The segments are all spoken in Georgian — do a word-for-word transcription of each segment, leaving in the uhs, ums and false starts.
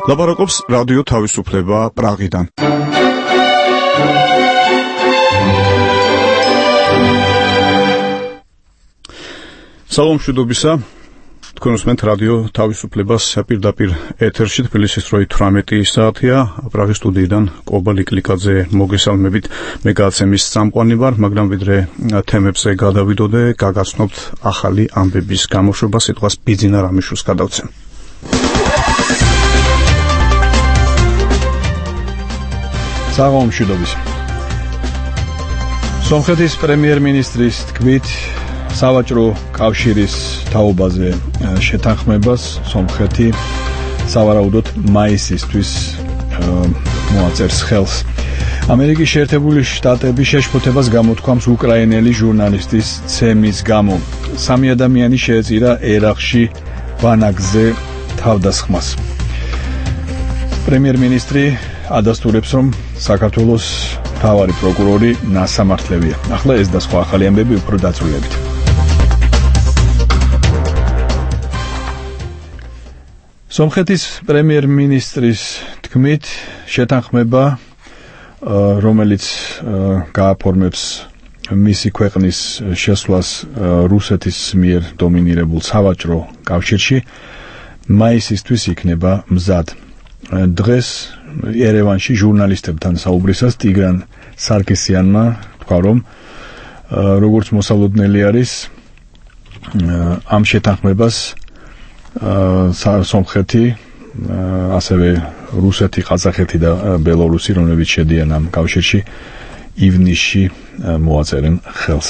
ლაპარაკობს რადიო თავისუფლება პრაღიდან. სალომ მშვიდობისა. თქვენ უსმენთ რადიო თავისუფლებას პირდაპირ ეთერში თბილისის დროით თვრამეტი საათია. პრაღის სტუდიიდან კობა ლიკლიკაძე მოგესალმებით. მე გაცემის წამყვანი ვარ, მაგრამ ვიდრე თემებზე გადავიდოდე, გაგაცნობთ ახალი ამბების გამოშვება, სიტყვას ბიძინა რამიშვილს გადავცემ. საღამო მშვიდობისა. სომხეთის პრემიერ-მინისტრის თქმით, სავაჭრო კავშირის თაობაზე შეთანხმებას სომხეთი სავარაუდოდ მაისისთვის მოაწერს ხელს. ამერიკის შეერთებული შტატები შეშფოთებას გამოთქვამს უკრაინელი ჟურნალისტის ცემის გამო. სამი ადამიანი შეეწირა ერაყში ბანაკზე თავდასხმას. პრემიერ-მინისტრი ადასტურებს, რომ საქართველოს მთავარი პროკურორი ნასამართლებია. ახლა ეს და სხვა ახალი ამბები უფრო დაწვრილებით. სომხეთის პრემიერ-მინისტრის თქმით, შეთანხმება, რომელიც გააფორმებს მისი ქვეყნის შესვლას რუსეთის მიერ დომინირებულ სავაჭრო კავშირში, მაისისთვის იქნება მზად. დღეს ერევანში ჟურნალისტებთან საუბრისას ტიგრან სარკისიანმა თქვა, რომ როგორც მოსალოდნელი არის ამ შეთანხმებას სომხეთი, ასევე რუსეთი, ყაზახეთი და ბელორუსი, რომლებიც შედიან ამ კავშირში, ივნისში მოაწერენ ხელს.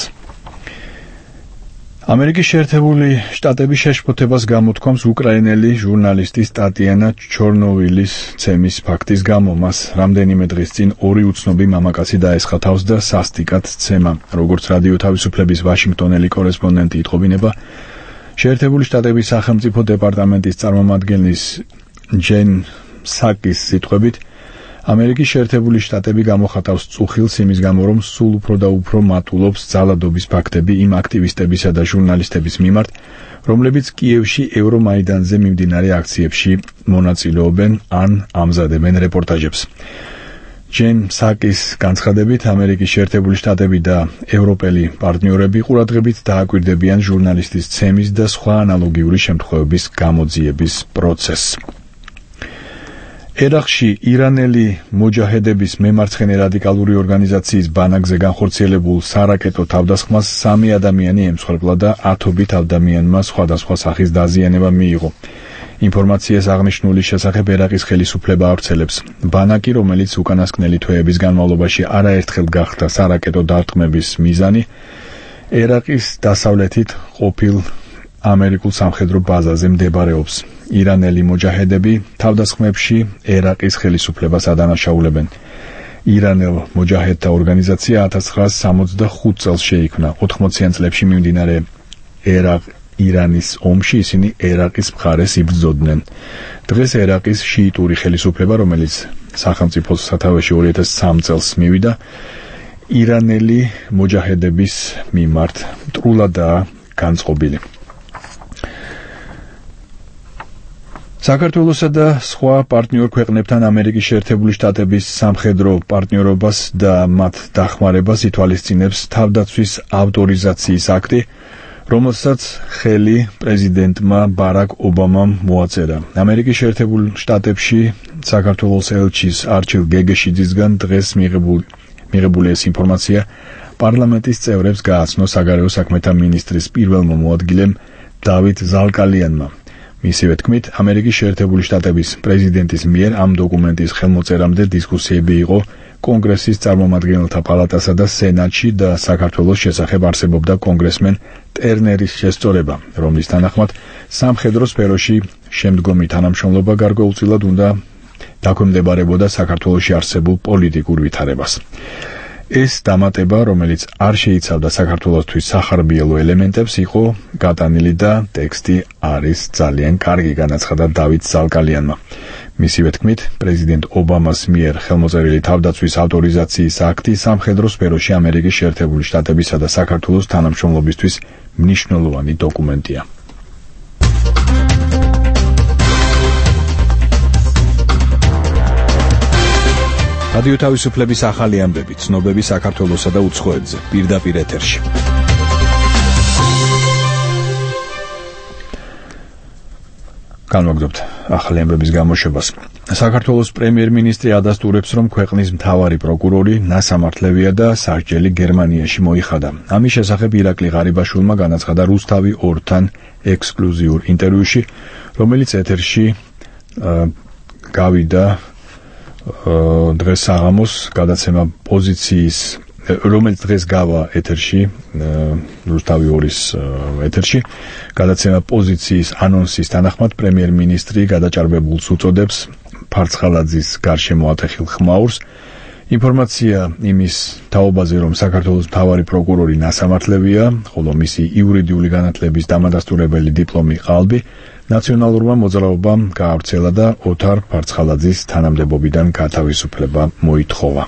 ამერიკის შეერთებული შტატები შეშფოთებას გამოთქვამს უკრაინელი ჟურნალისტის ტატიანა ჩორნოვილის ცემის ფაქტის გამო. მას რამდენიმე დღის წინ ორი უცნობი მამაკაცი დაესხა თავს და სასტიკად ცემა. როგორც რადიო თავისუფლების ვაშინგტონელი კორესპონდენტი იტყობინება, შეერთებული შტატების სახელმწიფო დეპარტამენტის წარმომადგენლის ჯენ საკის სიტყვებით, ამერიკის შეერთებული შტატები გამოხატავს წუხილს იმის გამო, რომ სულ უფრო და უფრო მატულობს ძალადობის ფაქტები იმ აქტივისტებისა და ჟურნალისტების მიმართ, რომლებიც კიევში ევრომაიდანზე მიმდინარე აქციებში მონაწილეობენ ან ამზადებენ რეპორტაჟებს. ჯენ საკის განცხადებით, ამერიკის შეერთებული შტატები და ევროპელი პარტნიორები ყურადღებით დააკვირდებიან ჟურნალისტის ცემის და სხვა ანალოგიური შემთხვევების გამოძიების პროცესს. ერაყში ირანელი მოჯაჰედების მემარცხენე რადიკალური ორგანიზაციის ბანაკზე განხორციელებულ სარაკეტო თავდასხმას სამი ადამიანი ემსხვერპლა და ათობით ადამიანმა სხვადასხვა სახის დაზიანება მიიღო. ინფორმაციას აღნიშნული შესახებ ერაყის ხელისუფლება ავრცელებს. ბანაკი, რომელიც უკანასკნელი თვეების განმავლობაში არაერთხელ გახდა სარაკეტო დარტყმების მიზანი, ერაყის დასავლეთით ყოფილ ამერიკულ სამხედრო ბაზაზე მდებარეობს. ირანელი მოჯაჰედები თავდასხმებში ერაყის ხელისუფლებას ადანაშაულებენ. ირანელ მოჯაჰედთა ორგანიზაცია ათას ცხრაასი სამოცდახუთ წელს შეიქმნა. ოთხმოციან წლებში მიმდინარე ერაყ-ირანის ომში ისინი ერაყის მხარეს იბრძოდნენ. დღეს ერაყის შიიტური ხელისუფლება, რომელიც სახელმწიფოს სათავეში ორი ათას სამი წელს მივიდა, ირანელი მოჯაჰედების მიმართ მტრულადაა განწყობილი. საქართველოსა და სხვა პარტნიორ ქვეყნებთან ამერიკის შეერთებული შტატების სამხედრო პარტნიორობას და მათ დახმარებას ითვალისწინებს თავდაცვის ავტორიზაციის აქტი, რომელსაც ხელი პრეზიდენტმა ბარაკ ობამამ მოაწერა. ამერიკის შეერთებულ შტატებში საქართველოს ელჩის არჩილ გეგეშიძისგან დღეს მიღებული მიღებული ეს ინფორმაცია პარლამენტის წევრებს გააცნო საგარეო საქმეთა მინისტრის პირველმა მოადგილემ დავით ზალკალიანმა. მისივე თქმით, ამერიკის შეერთებული შტატების პრეზიდენტის მიერ ამ დოკუმენტის ხელმოწერამდე დისკუსიები იყო კონგრესის წარმომადგენელთა პალატასა და სენატში და საქართველოს შესახებ არსებობდა კონგრესმენ ტერნერის შესწორება, რომლის თანახმად სამხედრო სფეროში შემდგომი თანამშრომლობა გარკვეულწილად უნდა დაქვემდებარებოდა საქართველოში არსებულ პოლიტიკურ ვითარებას. ეს დამატება, რომელიც არ შეიცავდა საქართველოსთვის სახარბიელო ელემენტებს, იყო გატანილი და ტექსტი არის ძალიან კარგი, განაცხადა დავით ზალკალიანმა. მისივე თქმით, პრეზიდენტ ობამას მიერ ხელმოწერილი თავდაცვის ავტორიზაციის აქტი სამხედრო სფეროში ამერიკის შეერთებული შტატებისა და საქართველოს თანამშრომლობისთვის მნიშვნელოვანი დოკუმენტია. რადიო თავისუფლების ახალი ამბები, ცნობები საქართველოსა და უცხოეთზე, პირდაპირ ეთერში. განვაგრძობთ ახალი ამბების გამოშვებას. საქართველოს პრემიერ-მინისტრი ადასტურებს, რომ ქვეყნის მთავარი პროკურორი ნასამართლევია და სასჯელი გერმანიაში მოიხადა. ამის შესახებ ირაკლი ღარიბაშვილმა განაცხადა რუსთავი ორთან ექსკლუზიურ ინტერვიუში, რომელიც ეთერში გავიდა დღეს საღამოს გადაცემა პოზიციის, რომელიც დღეს გავა ეთერში, რუსთავი ორის ეთერში, გადაცემა პოზიციის ანონსის თანახმად პრემიერ-მინისტრი გადაჭარბებულს უწოდებს ფარცხალაძის გარშემო ატეხილ ხმაურს. ინფორმაცია იმის თაობაზე, რომ საქართველოს მთავარი პროკურორი ნასამართლევია, ხოლო მისი იურიდიული განათლების დამადასტურებელი დიპლომი ყალბი ნაციონალურმა მოძრაობამ გაავრცელა და ოთარ ფარცხალაძის თანამდებობიდან გათავისუფლება მოითხოვა.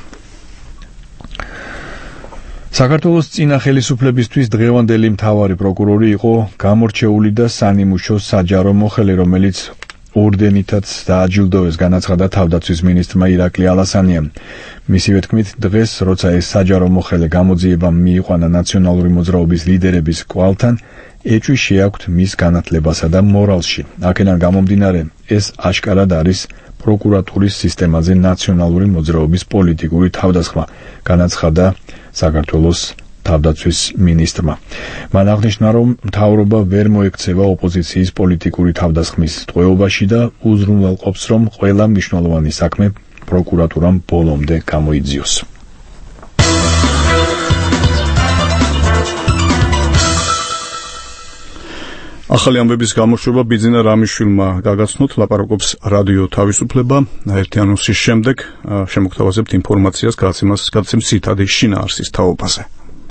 საქართველოს წინა ხელისუფლებისთვის დღევანდელი მთავარი პროკურორი იყო გამორჩეული და სანიმუშო საჯარო მოხელე, რომელიც ორდენითაც დააჯილდოვეს, განაცხადა თავდაცვის მინისტრმა ირაკლი ალასანიამ. მისივე თქმით, დღეს, როცა ეს საჯარო მოხელე გამოძიებამ მიიყვანა ნაციონალური მოძრაობის ლიდერების კვალთან, ეჭვი შეაქვთ მის განათლებასა და მორალში. აქედან გამომდინარე, ეს აშკარად არის პროკურატურის სისტემაზე ნაციონალური მოძრაობის პოლიტიკური თავდასხმა, განაცხადა საქართველოს თავდაცვის მინისტრმა. მან აღნიშნა, რომ მთავრობა ვერ მოექცევა ოპოზიციის პოლიტიკური თავდასხმის ტყვეობაში და უზრუნველყოფს, რომ ყველა მნიშვნელოვანი საქმე პროკურატურამ ბოლომდე გამოიძიოს. ახალი ამბების გამოშვება ბიძინა რამიშვილმა გაგაცნოთ, ლაპარაკობს რადიო თავისუფლება. ერთი ანონსის შემდეგ შემოგთავაზებთ ინფორმაციას გადაცემის ციტადი შინაარსის თაობაზე.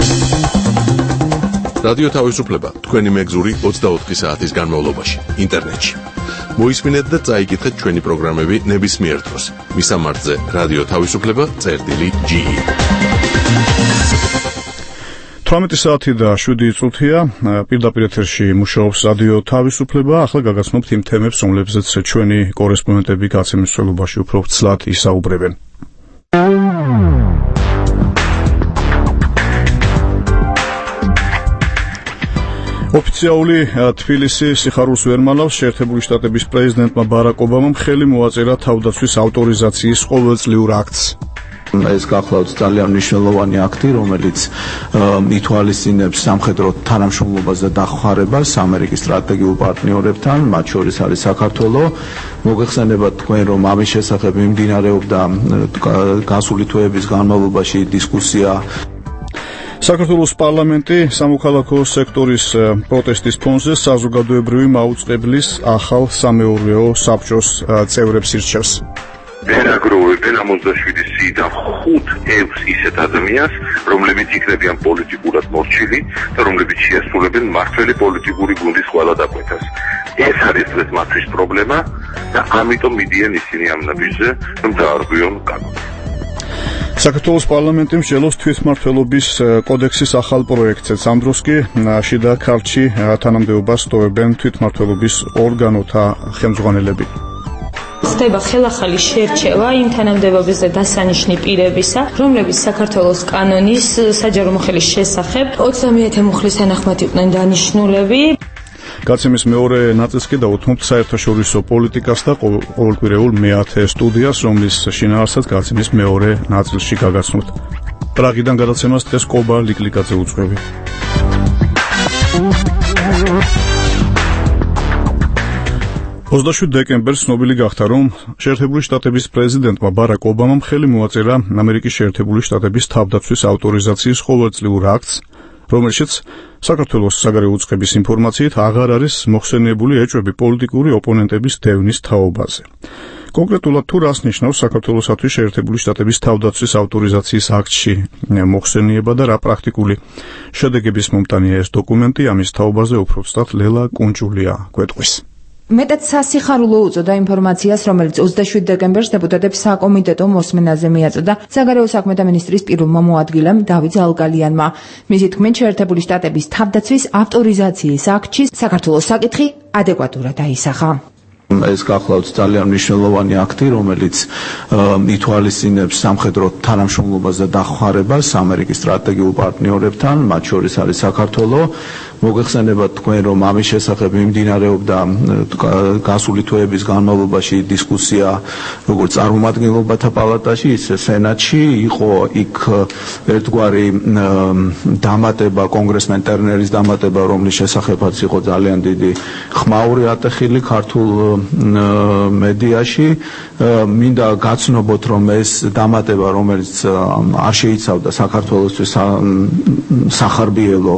რადიო თავისუფლება თქვენი მეგზური ოცდაოთხი საათის განმავლობაში ინტერნეტში. მოისმინეთ და წაიკითხეთ ჩვენი პროგრამები ნებისმიერ დროს. მისამართზე რადიო თავისუფლება წერტილი ჯი. თვრამეტი საათი და შვიდი წუთია, პირდაპირ ეთერში მუშაობს რადიო თავისუფლება. ახლა გაგაცნობთ იმ თემებს, რომლებზეც ჩვენი კორესპონდენტები გაცემის მსვლელობაში უფრო ცლად ისაუბრებენ. ოფიციალური თბილისი სიხარულს ვერ მალავს. შეერთებული შტატების პრეზიდენტმა ბარაკ ობამამ ხელი მოაწერა თავდაცვის ავტორიზაციის ყოველწლიურ აქტს. ეს გახლავთ ძალიან მნიშვნელოვანი აქტი, რომელიც ითვალისწინებს სამხედრო თანამშრომლობას და დახმარებას ამერიკის სტრატეგიულ პარტნიორებთან, მათ შორის არის საქართველო. მოგეხსენებათ თქვენ, რომ ამის შესახებ მიმდინარეობდა გასული თვეების განმავლობაში დისკუსია. საქართველოს პარლამენტი სამოქალაქო სექტორის პროტესტის ფონზე საზოგადოებრივი მაუწყებლის ახალ სამეურვეო საბჭოს წევრებს ირჩევს. ერაგროვებენ ორმოცდაშვიდი სიიდან ხუთ ექვს ისეთ ადამიანს, რომლებიც იქნებიან პოლიტიკურად მორჩილი და რომლებიც შეასრულებენ მართველი პოლიტიკური გუნდის ყველა დაკვეთას. ეს არის დღეს მათთვის პრობლემა და ამიტომ მიდიან ისინი ამ ნაბიჯზე, რომ დაარღვიონ კანონს. საქართველოს პარლამენტი მსჯელობს თვითმმართველობის კოდექსის ახალ პროექტს. ამ დროს კი შიდა ქართლში თანამდებობას ტოვებენ თვითმმართველობის ორგანოთა ხელმძღვანელები. ხდება ხელახალი შერჩევა იმ თანამდებობებზე დასანიშნი პირებისა, რომლებიც საქართველოს კანონის საჯარო მოხელის შესახებ ოცდამეათე მუხლის თანახმად იყვნენ დანიშნულები. გაცემის მეორე ნაწილს კი დავუთმობთ საერთაშორისო პოლიტიკას და ყოველკვირეულ მეათე სტუდიას, რომლის შინაარსად გაცემის მეორე ნაწილში გაგაცნობთ. პრაღიდან გადაცემას დღეს კობა ლიკლიკაძე უძღვები. ოცდაშვიდი დეკემბერს ცნობილი გახდა, რომ შეერთებული შტატების პრეზიდენტმა ბარაკ ობამამ ხელი მოაწერა ამერიკის შეერთებული შტატების თავდაცვის ავტორიზაციის ყოველწლიურ აქტს, რომელშიც საქართველოს საგარეო უწყების ინფორმაციით აღარ არის მოხსენიებული ეჭვები პოლიტიკური ოპონენტების დევნის თაობაზე. კონკრეტულად თუ რას ნიშნავს საქართველოსათვის შეერთებული შტატების თავდაცვის ავტორიზაციის აქტში მოხსენიება და რა პრაქტიკული შედეგების მომტანია ეს დოკუმენტი, ამის თაობაზე უფრო ვსწრაფ ლელა კუნჭულია გვეტყვის. მეტად სასიხარულო უწოდა ინფორმაციას, რომელიც ოცდაშვიდი დეკემბერს დეპუტატებს საკომიტეტო მოსმენაზე მიაწოდა საგარეო საქმეთა მინისტრის პირველმა მოადგილემ დავით ზალგალიანმა. მისი თქმით, შეერთებული შტატების თავდაცვის ავტორიზაციის აქტში საქართველოს საკითხი ადეკვატურად აისახა. ეს გახლავთ ძალიან მნიშვნელოვანი აქტი, რომელიც ითვალისწინებს სამხედრო თანამშრომლობას და დახმარებას ამერიკის სტრატეგიულ პარტნიორებთან, მათ შორის არის საქართველო. მოგეხსენებათ თქვენ, რომ ამის შესახებ მიმდინარეობდა გასული თვეების განმავლობაში დისკუსია როგორც წარმომადგენლობათა პალატაში, ისე სენატში. იყო იქ ერთგვარი დამატება, კონგრესმენ ტერნერის დამატება, რომლის შესახებაც იყო ძალიან დიდი ხმაური ატეხილი ქართულ მედიაში. მინდა გაცნობოთ, რომ ეს დამატება, რომელიც არ შეიცავდა საქართველოსთვის სახარბიელო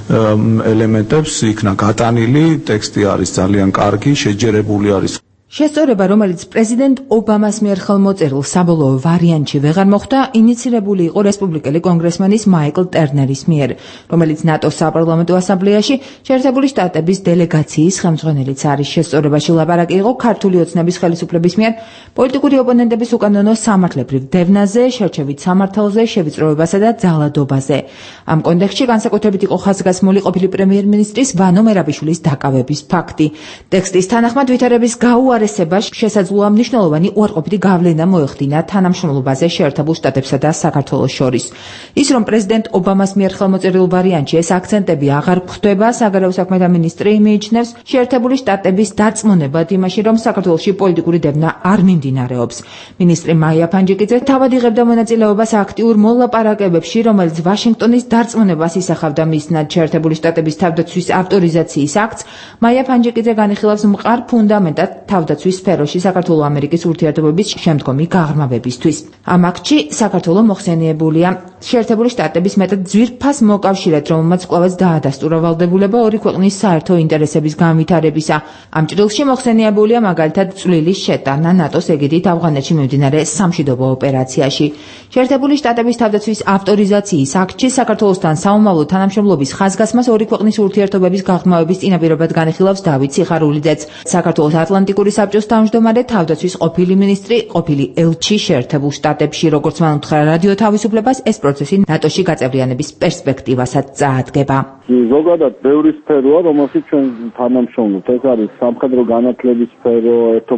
ელემენტებს, იქნა გატანილი, ტექსტი არის ძალიან კარგი, შეჯერებული არის. შესწორება, რომელიც პრეზიდენტ ობამას მიერ ხელმოწერილ საბოლოო ვარიანტში ვეღარ მოხვდა, ინიცირებული იყო რესპუბლიკელი კონგრესმენის მაიკლ ტერნერის მიერ, რომელიც ნატოს საპარლამენტო ასამბლეაში შეერთებული შტატების დელეგაციის ხელმძღვანელიც არის. შესწორებაში ლაპარაკი იყო ქართული ოცნების ხელისუფლების მიერ პოლიტიკური ოპონენტების უკანონო სამართლებრივ დევნაზე, შერჩევით სამართალზე, შევიწროებასა და ძალადობაზე. ამ კონტექსტში განსაკუთრებით იყო ხაზგასმული ყოფილი პრემიერ-მინისტრის ვანო მერაბიშვილის დაკავების ფაქტი. ტექსტის თანახმად ვითარების გაუარესება შესაძლოა მნიშვნელოვანი უარყოფითი გავლენა მოეხდინა თანამშრომლობაზე შეერთებულ შტატებსა და საქართველოს შორის. ის, რომ პრეზიდენტ ობამას მიერ ხელმოწერილ ვარიანტში ეს აქცენტები აღარ გვხვდება, საგარეო საქმეთა მინისტრი მიიჩნევს შეერთებული შტატების დარწმუნებად იმაში, რომ საქართველოში პოლიტიკური დევნა არ მიმდინარეობს. მინისტრი მაია ფანჯიკიძე თავად იღებდა მონაწილეობას აქტიურ მოლაპარაკებებში, რომელიც ვაშინგტონის დარწმუნებას ისახავდა მისნად შეერთებული შტატების თავდაცვის ავტორიზაციის აქტს. მაია ფანჯიკიძე განიხილავს მყარ ფუნდამენტად თავდაცვის სფეროში საქართველო-ამერიკის ურთიერთობების შემდგომი გაღრმავებისთვის. ამ აქტში საქართველო მოხსენიებულია შეერთებული შტატების მეტად ძვირფას მოკავშირედ, რომელმაც კვლავაც დაადასტურა ვალდებულება ორი ქვეყნის საერთო ინტერესების განვითარებისა. ამ ჭრილში მოხსენიებულია მაგალითად წვლილის შეტანა ნატოს ეგიდით ავღანეთში მიმდინარე სამშვიდობო ოპერაციაში. შეერთებული შტატების თავდაცვის ავტორიზაციის აქტში საქართველოსთან საომავლო თანამშრომლობის ხაზგასმას ორი ქვეყნის ურთიერთობების გაღრმავების წინაპირობად განიხილავს დავით სიხარულიძეც. საქართველოს ატლანტიკური საბჭოს თავმჯდომარე, თავდაცვის ყოფილი მინისტრი, ყოფილი ელჩი შეერთებულ შტატებში, როგორც მან უთხრა რადიო თავისუფლებას, ეს პროცესი ნატოში გაწევრიანების პერსპექტივასაც წაადგება. ზოგადად ბევრი სფეროა, რომელშიც ჩვენ თანამშრომლობთ. ეს არის სამხედრო განათლების სფერო,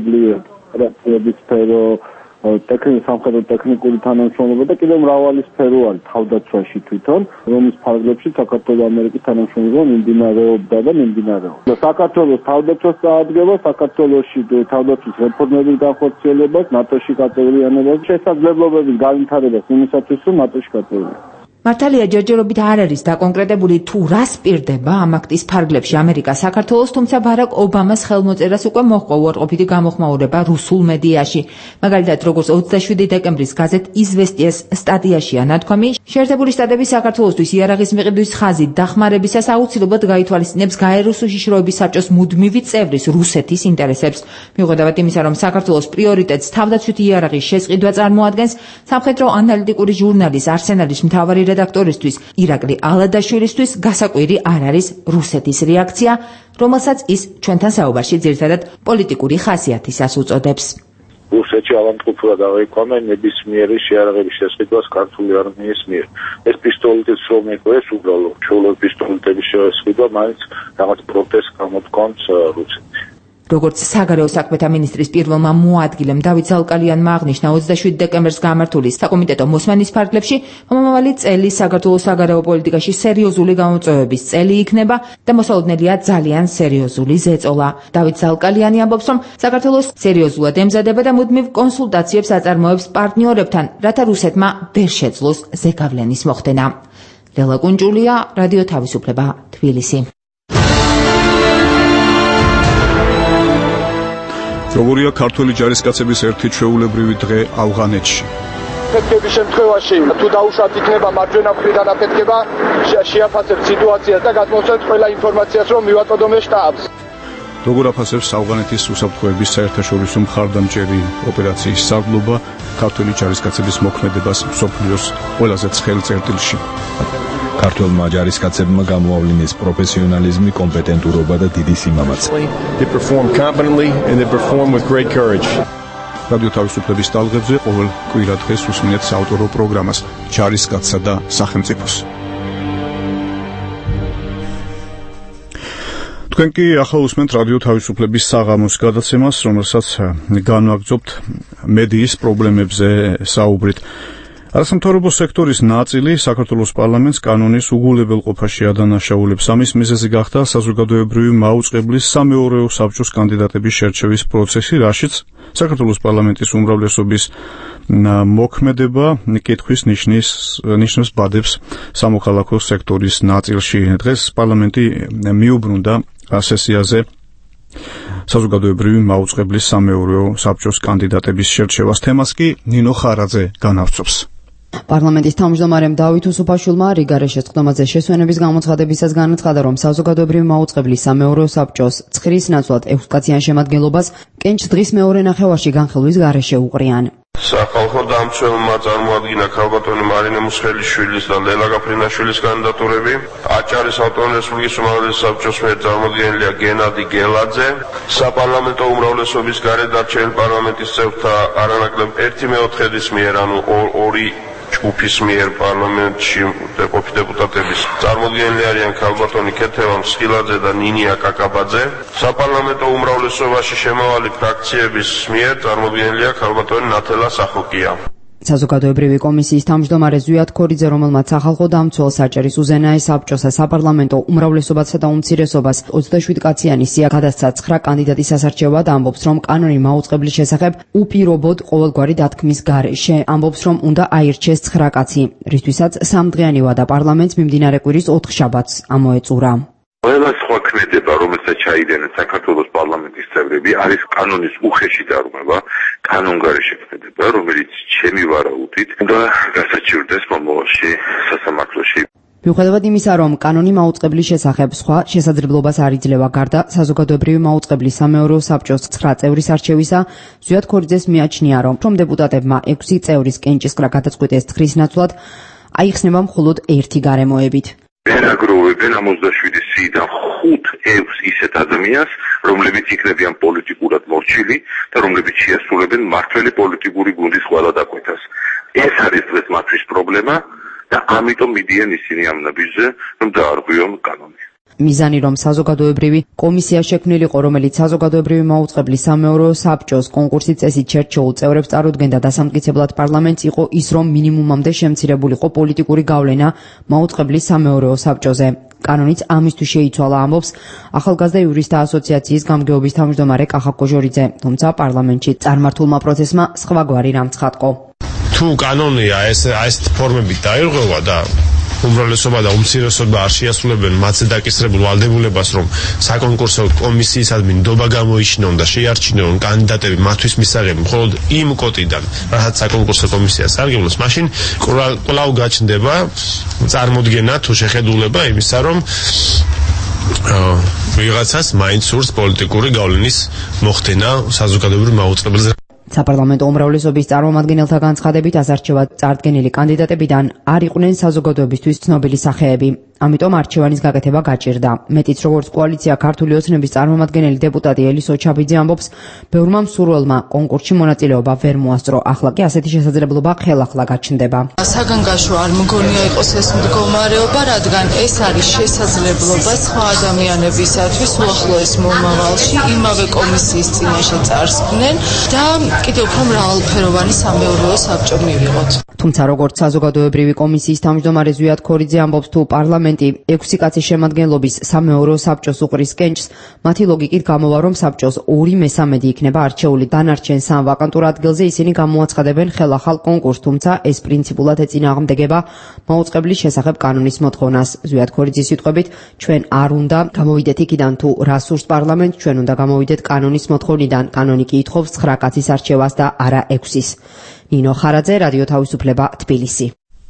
ერთობლივების სფერო, ტექნიკური სამხედრო ტექნიკური თანამშრომლობა და კიდევ მრავალი სფერო არის თავდაცვაში თვითონ, რომლის ფარგლებში საქართველო-ამერიკის თანამშრომლობა მიმდინარეობდა და მიმდინარეობს. საქართველოს თავდაცვას წაადგება, საქართველოში თავდაცვის რეფორმების განხორციელებას, ნატოში გაწევრიანებას, შესაძლებლობების განვითარებას იმისათვის, რომ ნატოში გაწევრიანდეს. მართალია ჯერჯერობით არ არის დაკონკრეტებული თუ რას პირდება ამ აქტის ფარგლებში ამერიკა საქართველოს, თუმცა ბარაკ ობამას ხელმოწერას უკვე მოჰყვა უარყოფითი გამოხმაურება რუსულ მედიაში. მაგალითად, როგორც ოცდაშვიდი დეკემბრის გაზეთ იზვესტიეს სტატიაშია ნათქვამი, შეერთებული შტატები საქართველოსთვის იარაღის მიყიდვის ხაზით დახმარებისას აუცილებლად გაითვალისწინებს გაეროს უშიშროების საბჭოს მუდმივი წევრის რუსეთის ინტერესებს. მიუხედავად იმისა, რომ საქართველოს პრიორიტეტს თავდაცვითი იარაღის შესყიდვა წარმოადგენს, სამხედრო ანალიტიკური ჟურნალის არსენალის მთავარი რედაქტორისთვის ირაკლი ალადაშვილისთვის გასაკვირი არ არის რუსეთის რეაქცია, რომელსაც ის ჩვენთან საუბარში ძირითადად პოლიტიკური ხასიათისას უწოდებს. რუსეთში ავანტყოფურად აღიქვამენ ნებისმიერი შეიარაღების შესყიდვას ქართული არმიის მიერ. ეს პისტოლეტიც რომ იყო, ეს უბრალოდ ჩოლო პისტოლეტების შესყიდვა მაინც რაღაც პროტესტს გამოთქვამს რუსეთში. როგორც საგარეო საქმეთა მინისტრის პირველმა მოადგილემ დავით ზალკალიანმა აღნიშნა ოცდაშვიდი დეკემბერს გამართული საკომიტეტო მოსმენის ფარგლებში, მომავალი წელი საქართველოს საგარეო პოლიტიკაში სერიოზული გამოწვევების წელი იქნება და მოსალოდნელია ძალიან სერიოზული ზეწოლა. დავით ზალკალიანი ამბობს, რომ საქართველოს სერიოზულად ემზადება და მუდმივ კონსულტაციებს აწარმოებს პარტნიორებთან, რათა რუსეთმა ვერ შეძლოს ზეგავლენის მოხდენა. ლელა კუნჭულია, რადიო თავისუფლება, თბილისი. როგორია ქართველი ჯარისკაცების ერთი ჩვეულებრივი დღე ავღანეთში? აფეთქების შემთხვევაში თუ დაუშვათ იქნება მარჯვენა მხრიდან აფეთქება, შეაფასებთ სიტუაციას და გადმოსცემთ ყველა ინფორმაციას, რომ მივაწოდოთ შტაბს. როგორ აფასებს ავღანეთის უსაფრთხოების საერთაშორისო მხარდამჭერი ოპერაციის სარდლობა ქართველი ჯარისკაცების მოქმედებას მსოფლიოს ყველაზე ცხელ წერტილში? ქართველმა ჯარისკაცებმა გამოავლინეს პროფესიონალიზმი, კომპეტენტურობა და დიდი სიმამაცე. რადიო თავისუფლების ტალღებზე ყოველ კვირა დღეს უსმენთ საავტორო პროგრამას ჯარისკაცსა და სახელმწიფოს. თქვენ კი ახლა უსმენთ რადიო თავისუფლების საღამოს გადაცემას, რომელსაც განვაგრძობთ მედიის პრობლემებზე საუბრით. არასამთავრობო სექტორის ნაწილი საქართველოს პარლამენტს კანონის უგულებელყოფაში ადანაშაულებს. ამის მიზეზი გახდა საზოგადოებრივი მაუწყებლის სამეურვეო საბჭოს კანდიდატების შერჩევის პროცესი, რაშიც საქართველოს პარლამენტის უმრავლესობის მოქმედება კითხვის ნიშნის ნიშნებს ბადებს სამოქალაქო სექტორის ნაწილში. დღეს პარლამენტი მიუბრუნდა სესიაზე საზოგადოებრივი მაუწყებლის სამეურვეო საბჭოს კანდიდატების შერჩევას. თემას კი ნინო ხარაძე განავსწრებს. პარლამენტის თავმჯდომარემ დავით უსუფაშვილმა რიგარე შეწყდომაზე შესვენების გამოცხადებისას განაცხადა, რომ საზოგადოებრივი მაუწყებლის სამეურვეო საბჭოს ცხრის ნაცვლად ექვსკაციან შემადგენლობას კენჭს დღის მეორე ნახევარში განხილვის გარეშე უყრიან. სახალხო დამცველმა წარმოადგინა ქალბატონი მარინე მუსხელიშვილის და ლელა გაფრინაშვილის კანდიდატურები. აჭარის ავტონომიური რესპუბლიკის უმაღლესი საბჭოს მიერ წარმოდგენილია გენადი გელაძე. საპარლამენტო უმრავლესობის გარეთ დარჩენილ პარლამენტის წევრთა არანაკლებ ერთი მეოთხედის მიერ, ანუ ორი ჯგუფის მიერ პარლამენტში ყოფი დეპუტატების წარმოდგენილი არიან ქალბატონი ქეთევან სხილაძე და ნინია კაკაბაძე. საპარლამენტო უმრავლესობაში შემავალი ფრაქციების მიერ წარმოდგენილია ქალბატონი ნათელა სახოკია. საზოგადოებრივი კომისიის თავმჯდომარე ზვიად ქორიძე, რომელმაც სახალხო დამცველს საჭერის უზენაე საბჭოსა საპარლამენტო უმრავლესობასა და უმცირესობას ოცდაშვიდ კაციანი სია გადასცა ცხრა კანდიდატის ასარჩევად, ამბობს, რომ კანონი მაუწყებლის შესახებ უპირობოდ ყოველგვარი დათქმის გარეშე. ამბობს, რომ უნდა აირჩეს ცხრა კაცი, რისთვისაც სამდღიანი ვადა პარლამენტს მიმდინარე კვირის ოთხშაბათს ამოეწურა. ყველა სხვა ქმედება, რომელსაც ჩაიდენენ საქართველოს პარლამენტის წევრები, არის კანონის უხეში დარღვევა, კანონგარეშე ქმედება, რომელიც ჩემი ვარაუდით უნდა გასაჩივრდეს მომავალში სასამართლოში. მიუხედავად იმისა, რომ კანონი მაუწყებლის შესახებ სხვა შესაძლებლობას არ იძლევა გარდა საზოგადოებრივი მაუწყებლის სამეურვეო საბჭოს ცხრა წევრის არჩევისა, ზვიად ქორიძეს მიაჩნია, რომ რომ დეპუტატებმა ექვსი წევრის კენჭისყრა გადაწყვიტეს ცხრის ნაცვლად, აიხსნება მხოლოდ ერთი გარემოებით. ვერ აგროვებენ ამ ოცდაშვიდი სიიდან ხუთ ექვს ისეთ ადამიანს, რომლებიც იქნებიან პოლიტიკურად მორჩილი და რომლებიც შეასრულებენ მართველი პოლიტიკური გუნდის ყველა დაკვეთას. ეს არის დღეს მათთვის პრობლემა და ამიტომ მიდიან ისინი ამ ნაბიჯზე, რომ დაარღვიონ კანონი. მიზანი, რომ საზოგადოებრივი კომისია შექმნილიყო, რომელიც საზოგადოებრივი მაუწყებლის სამეურვეო საბჭოს კონკურსის წესით შერჩეულ წევრებს წარუდგენდა დასამტკიცებლად პარლამენტს, იყო ის, რომ მინიმუმამდე შემცირებულიყო პოლიტიკური გავლენა მაუწყებლის სამეურვეო საბჭოზე. კანონიც ამისთვის შეიცვალა, ამბობს ახალგაზრდა იურისტთა ასოციაციის გამგეობის თავმჯდომარე კახა კოჟორიძე, თუმცა პარლამენტში წარმართულმა პროცესმა სხვაგვარი რამ ცხადყო. თუ კანონია ეს ეს ფორმებით დაირღვევა და უმრავლესობა და უმცირესობა არ შეასრულებენ მათზე დაკისრებულ ვალდებულებას, რომ საკონკურსო კომისიისადმი ნდობა გამოიჩინონ და შეარჩინონ კანდიდატები მათთვის მისაღები მხოლოდ იმ კოტიდან, რასაც საკონკურსო კომისია სარგებლობს, მაშინ კვლავ გაჩნდება წარმოდგენა თუ შეხედულება იმისა, რომ ვიღაცას მაინც სურს პოლიტიკური გავლენის მოხდენა საზოგადოებრივ მაუწყებელზე. საპარლამენტო უმრავლესობის წარმომადგენელთა განცხადებით, ასარჩევად წარდგენილი კანდიდატებიდან არ იყვნენ საზოგადოებისთვის ცნობილი სახეები. ამიტომ არჩევანის გაკეთება გაჭირდა. მეტიც, როგორც კოალიცია ქართული ოცნების წარმომადგენელი დეპუტატი ელისო ჩაბიძე ამბობს, ბევრმა მსურველმა კონკურსში მონაწილეობა ვერ მოასწრო. ახლა კი ასეთი შესაძლებლობა ხელახლა გაჩნდება. საგანგაშო არ მგონია იყოს ეს მდგომარეობა, რადგან ეს არის შესაძლებლობა სხვა ადამიანებისათვის უახლოეს მომავალში იმავე კომისიის წინაშე წარსდგნენ და კიდევ უფრო მრავალფეროვანი სამეურვეო საბჭო მივიღოთ. თუმცა, როგორც საზოგადოებრივი კომისიის თავმჯდომარე ზვიად ქორიძე ამბობს, თუ პარლამენტი ექვსი კაცის შემადგენლობის სამეურვეო საბჭოს უყრის კენჭს, მათი ლოგიკით გამოვა, რომ საბჭოს ორი მესამედი იქნება არჩეული. დანარჩენ სამ ვაკანტურ ადგილზე ისინი გამოაცხადებენ ხელახალ კონკურსს, თუმცა ეს პრინციპულად ეწინააღმდეგება მაუწყებლის შესახებ კანონის მოთხოვნას. ზვიად ქორიძის სიტყვებით, ჩვენ არ უნდა გამოვიდეთ იქიდან, თუ რა სურს პარლამენტს, ჩვენ უნდა გამოვიდეთ კანონის მოთხოვნიდან. კანონი კი ითხოვს ცხრა კაცის არჩევას და არა ექვსის. ნინო ხარაძე, რადიო თავისუფლება, თბილისი.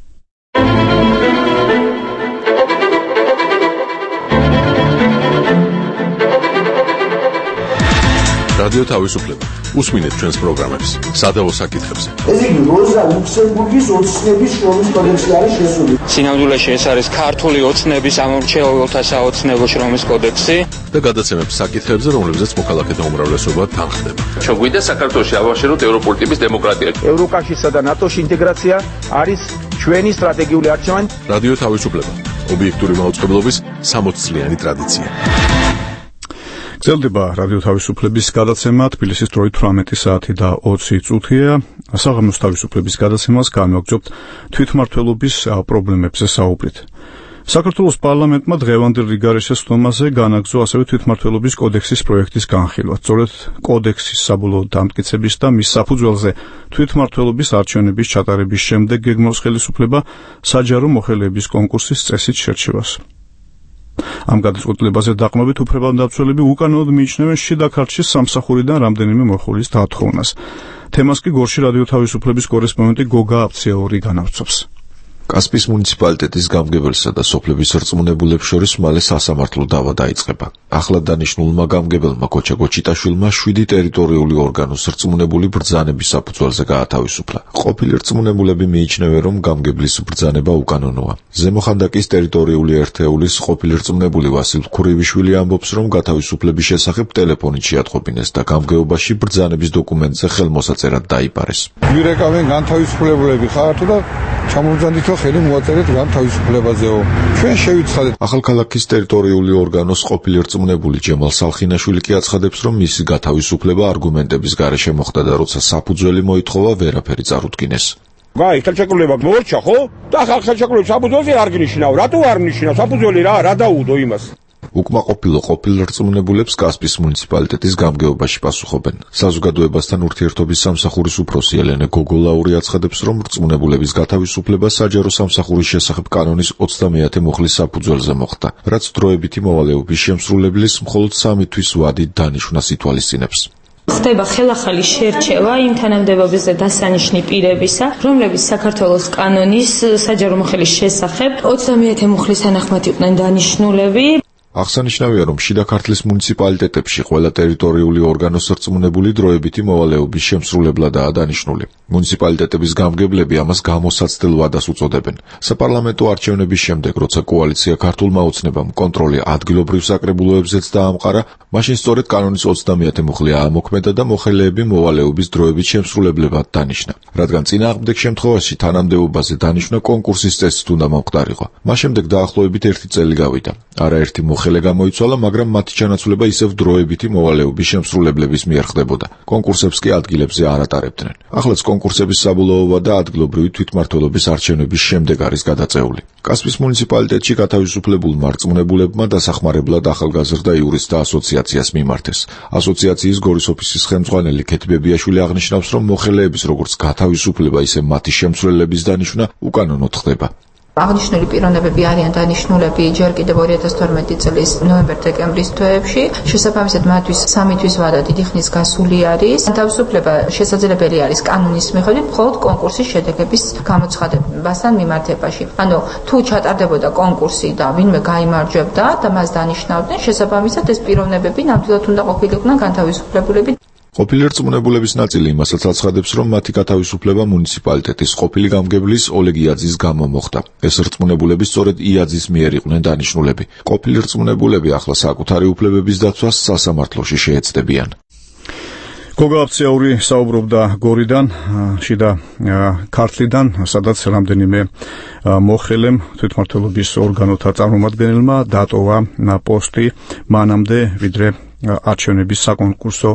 რადიო თავისუფლება. უსმინეთ ჩვენს პროგრამებს სადავო საკითხებზე. ეს იგი როზა ლუქსემბურგის ოცნების შრომის კოდექსი არის შესული. სინამდვილეში ეს არის ქართული ოცნების ამორჩეულთა საოცნებო შრომის კოდექსი და გადაცემებს საკითხებზე, რომლებზეც მოქალაქეთა უმრავლესობა თანხდება. ჩოგვიდა საქართველოში ავაშენოთ ევროპული ტიპის დემოკრატია. ევროკავშირსა და ნატოში ინტეგრაცია არის ჩვენი სტრატეგიული არჩევანი. რადიო თავისუფლება. ობიექტური მაუწყებლობის სამოცწლიანი ტრადიცია. გრძელდება რადიო თავისუფლების გადაცემა თბილისის დროით თვრამეტი საათი და ოცი წუთია. საღამოს თავისუფლების გადაცემას განვაგრძობთ თვითმმართველობის პრობლემებზე საუბრით. საქართველოს პარლამენტმა დღევანდელ რიგარეშე სხდომაზე განაგრძო ასევე თვითმმართველობის კოდექსის პროექტის განხილვა. სწორედ კოდექსის საბოლოო დამტკიცების და მის საფუძველზე თვითმმართველობის არჩევნების ჩატარების შემდეგ გეგმავს ხელისუფლება საჯარო მოხელეების კონკურსის წესით შერჩევას. ამ გადაწყვეტილებაზე დაყრდნობით უფლებამდაცვალები უკანონოდ მიიჩნევენ შიდა ქართლის სამსახურიდან რამდენიმე მოხულის დათხოვნას. თემას კი გორში რადიო თავისუფლების კორესპონდენტი გოგა აფციაური განავრცობს. კასპიის მუნიციპალიტეტის გამგებელსა და სოფლების რწმუნებულებს შორის მალე სასამართლო დავა დაიწყება. ახლად დანიშნულმა გამგებელმა კოჩა გოჩიტაშვილმა შვიდი ტერიტორიული ორგანოს რწმუნებული ბრძანების საფუძველზე გაათავისუფლა. ყოფილი რწმუნებულები მიიჩნევენ, რომ გამგებლის ბრძანება უკანონოა. ზემოხანდაკის ტერიტორიული ერთეულის ყოფილი რწმუნებული ვასილ ქურივიშვილი ამბობს, რომ გათავისუფლების შესახებ ტელეფონით შეატყობინეს და გამგეობაში ბრძანების დოკუმენტზე ხელმოსაწერად დაიპარეს. ვირეკავენ განთავისუფლებულები ხართ და ჩამოვძანდით ხელი მოაწერეთ განთავისუფლებაზეო. ჩვენ შევიცხადეთ. ახალქალაქის ტერიტორიული ორგანოს ყოფილი რწმუნებული ჯემალ სალხინაშვილი კი აცხადებს, რომ მისი გათავისუფლება არგუმენტების გარეშე მოხდა და როცა საფუძველი მოითხოვა, ვერაფერი წარუდგინეს. გაი ხელშეკრულება მორჩა ხო? და ხელშეკრულების საფუძველზე არ გნიშნავ. რატო არ ნიშნავ? საფუძველი რა, რა დაუდო იმას? უკმაყოფილო ყოფილ რწმუნებულებს კასპიის მუნიციპალიტეტის გამგეობაში პასუხობენ. საზოგადოებასთან ურთიერთობის სამსახურის უფროსი ელენე გოგოლაური აცხადებს, რომ რწმუნებულების გათავისუფლება საჯარო სამსახურის შესახებ კანონის ოცდამეათე მუხლის საფუძველზე მოხდა, რაც დროებითი მოვალეობის შემსრულებლის მხოლოდ სამი თვის ვადით დანიშვნას ითვალისწინებს. ხდება ხელახალი შერჩევა იმ თანამდებობებზე დასანიშნი პირებისა, რომლებიც საქართველოს კანონის საჯარო მოხელის შესახებ ოცდამეათე მუხლის თანახმად იყვნენ დანიშნულები. აღსანიშნავია, რომ შიდა ქართლის მუნიციპალიტეტებში ყველა ტერიტორიული ორგანოს რწმუნებული დროებითი მოვალეობის შემსრულებლადაა დანიშნული. მუნიციპალიტეტების გამგებლები ამას გამოსაცდელ ვადას უწოდებენ. საპარლამენტო არჩევნების შემდეგ, როცა კოალიცია ქართულმა ოცნებამ კონტროლი ადგილობრივ საკრებულოებზეც დაამყარა, მაშინ სწორედ კანონის ოცდამეათე მუხლი აამოქმედა და მოხელეები მოვალეობის დროებით შემსრულებლებად დანიშნა. რადგან წინააღმდეგ შემთხვევაში თანამდებობაზე დანიშვნა კონკურსის წესით უნდა მომხდარიყო. მას შემდეგ დაახლოებით ერთი წელი გავიდა. არაერთი ხელე გამოიცვალა, მაგრამ მათი ჩანაცვლება ისევ დროებითი მოვალეობის შემსრულებლების მიერ ხდებოდა. კონკურსებს კი ადგილებზე არ ატარებდნენ. ახლაც კონკურსების საბოლოო ვადა ადგილობრივი თვითმმართველობის არჩევნების შემდეგ არის გადაწეული. კასპიის მუნიციპალიტეტში გათავისუფლებულმა რწმუნებულებმა დასახმარებლად ახალგაზრდა იურისტთა ასოციაციას მიმართეს. ასოციაციის გორის ოფისის ხელმძღვანელი ქეთბებიაშვილი აღნიშნავს, რომ მოხელეების როგორც გათავისუფლება, ისე მათი შემცვლელების დანიშვნა უკანონოდ ხდება. აღნიშნული პიროვნებები არიან დანიშნულები ჯერ კიდევ ორი ათას თორმეტი წლის ნოემბერ-დეკემბრის თვეებში. შესაბამისად მათთვის სამი თვის ვადა დიდი ხნის გასული არის. თავისუფლება შესაძლებელი არის კანონის მიხედვით მხოლოდ კონკურსის შედეგების გამოცხადებასთან მიმართებაში. ანუ თუ ჩატარდებოდა კონკურსი და ვინმე გაიმარჯვებდა და მას დანიშნავდნენ, შესაბამისად ეს პიროვნებები ნამდვილად უნდა ყოფილიყვნენ განთავისუფლებულები. ყოფილი რწმუნებულების ნაწილი იმასაც აცხადებს, რომ მათი გათავისუფლება მუნიციპალიტეტის ყოფილი გამგებლის ოლეგ იაძის გამო მოხდა. ეს რწმუნებულები სწორედ იაძის მიერ იყვნენ დანიშნულები. ყოფილი რწმუნებულები ახლა საკუთარი უფლებების დაცვას სასამართლოში შეეცდებიან. გოგა აფციაური საუბრობდა გორიდან, შიდა ქართლიდან, სადაც რამდენიმე მოხელემ თვითმმართველობის ორგანოთა წარმომადგენელმა დატოვა პოსტი მანამდე, ვიდრე არჩევნების საკონკურსო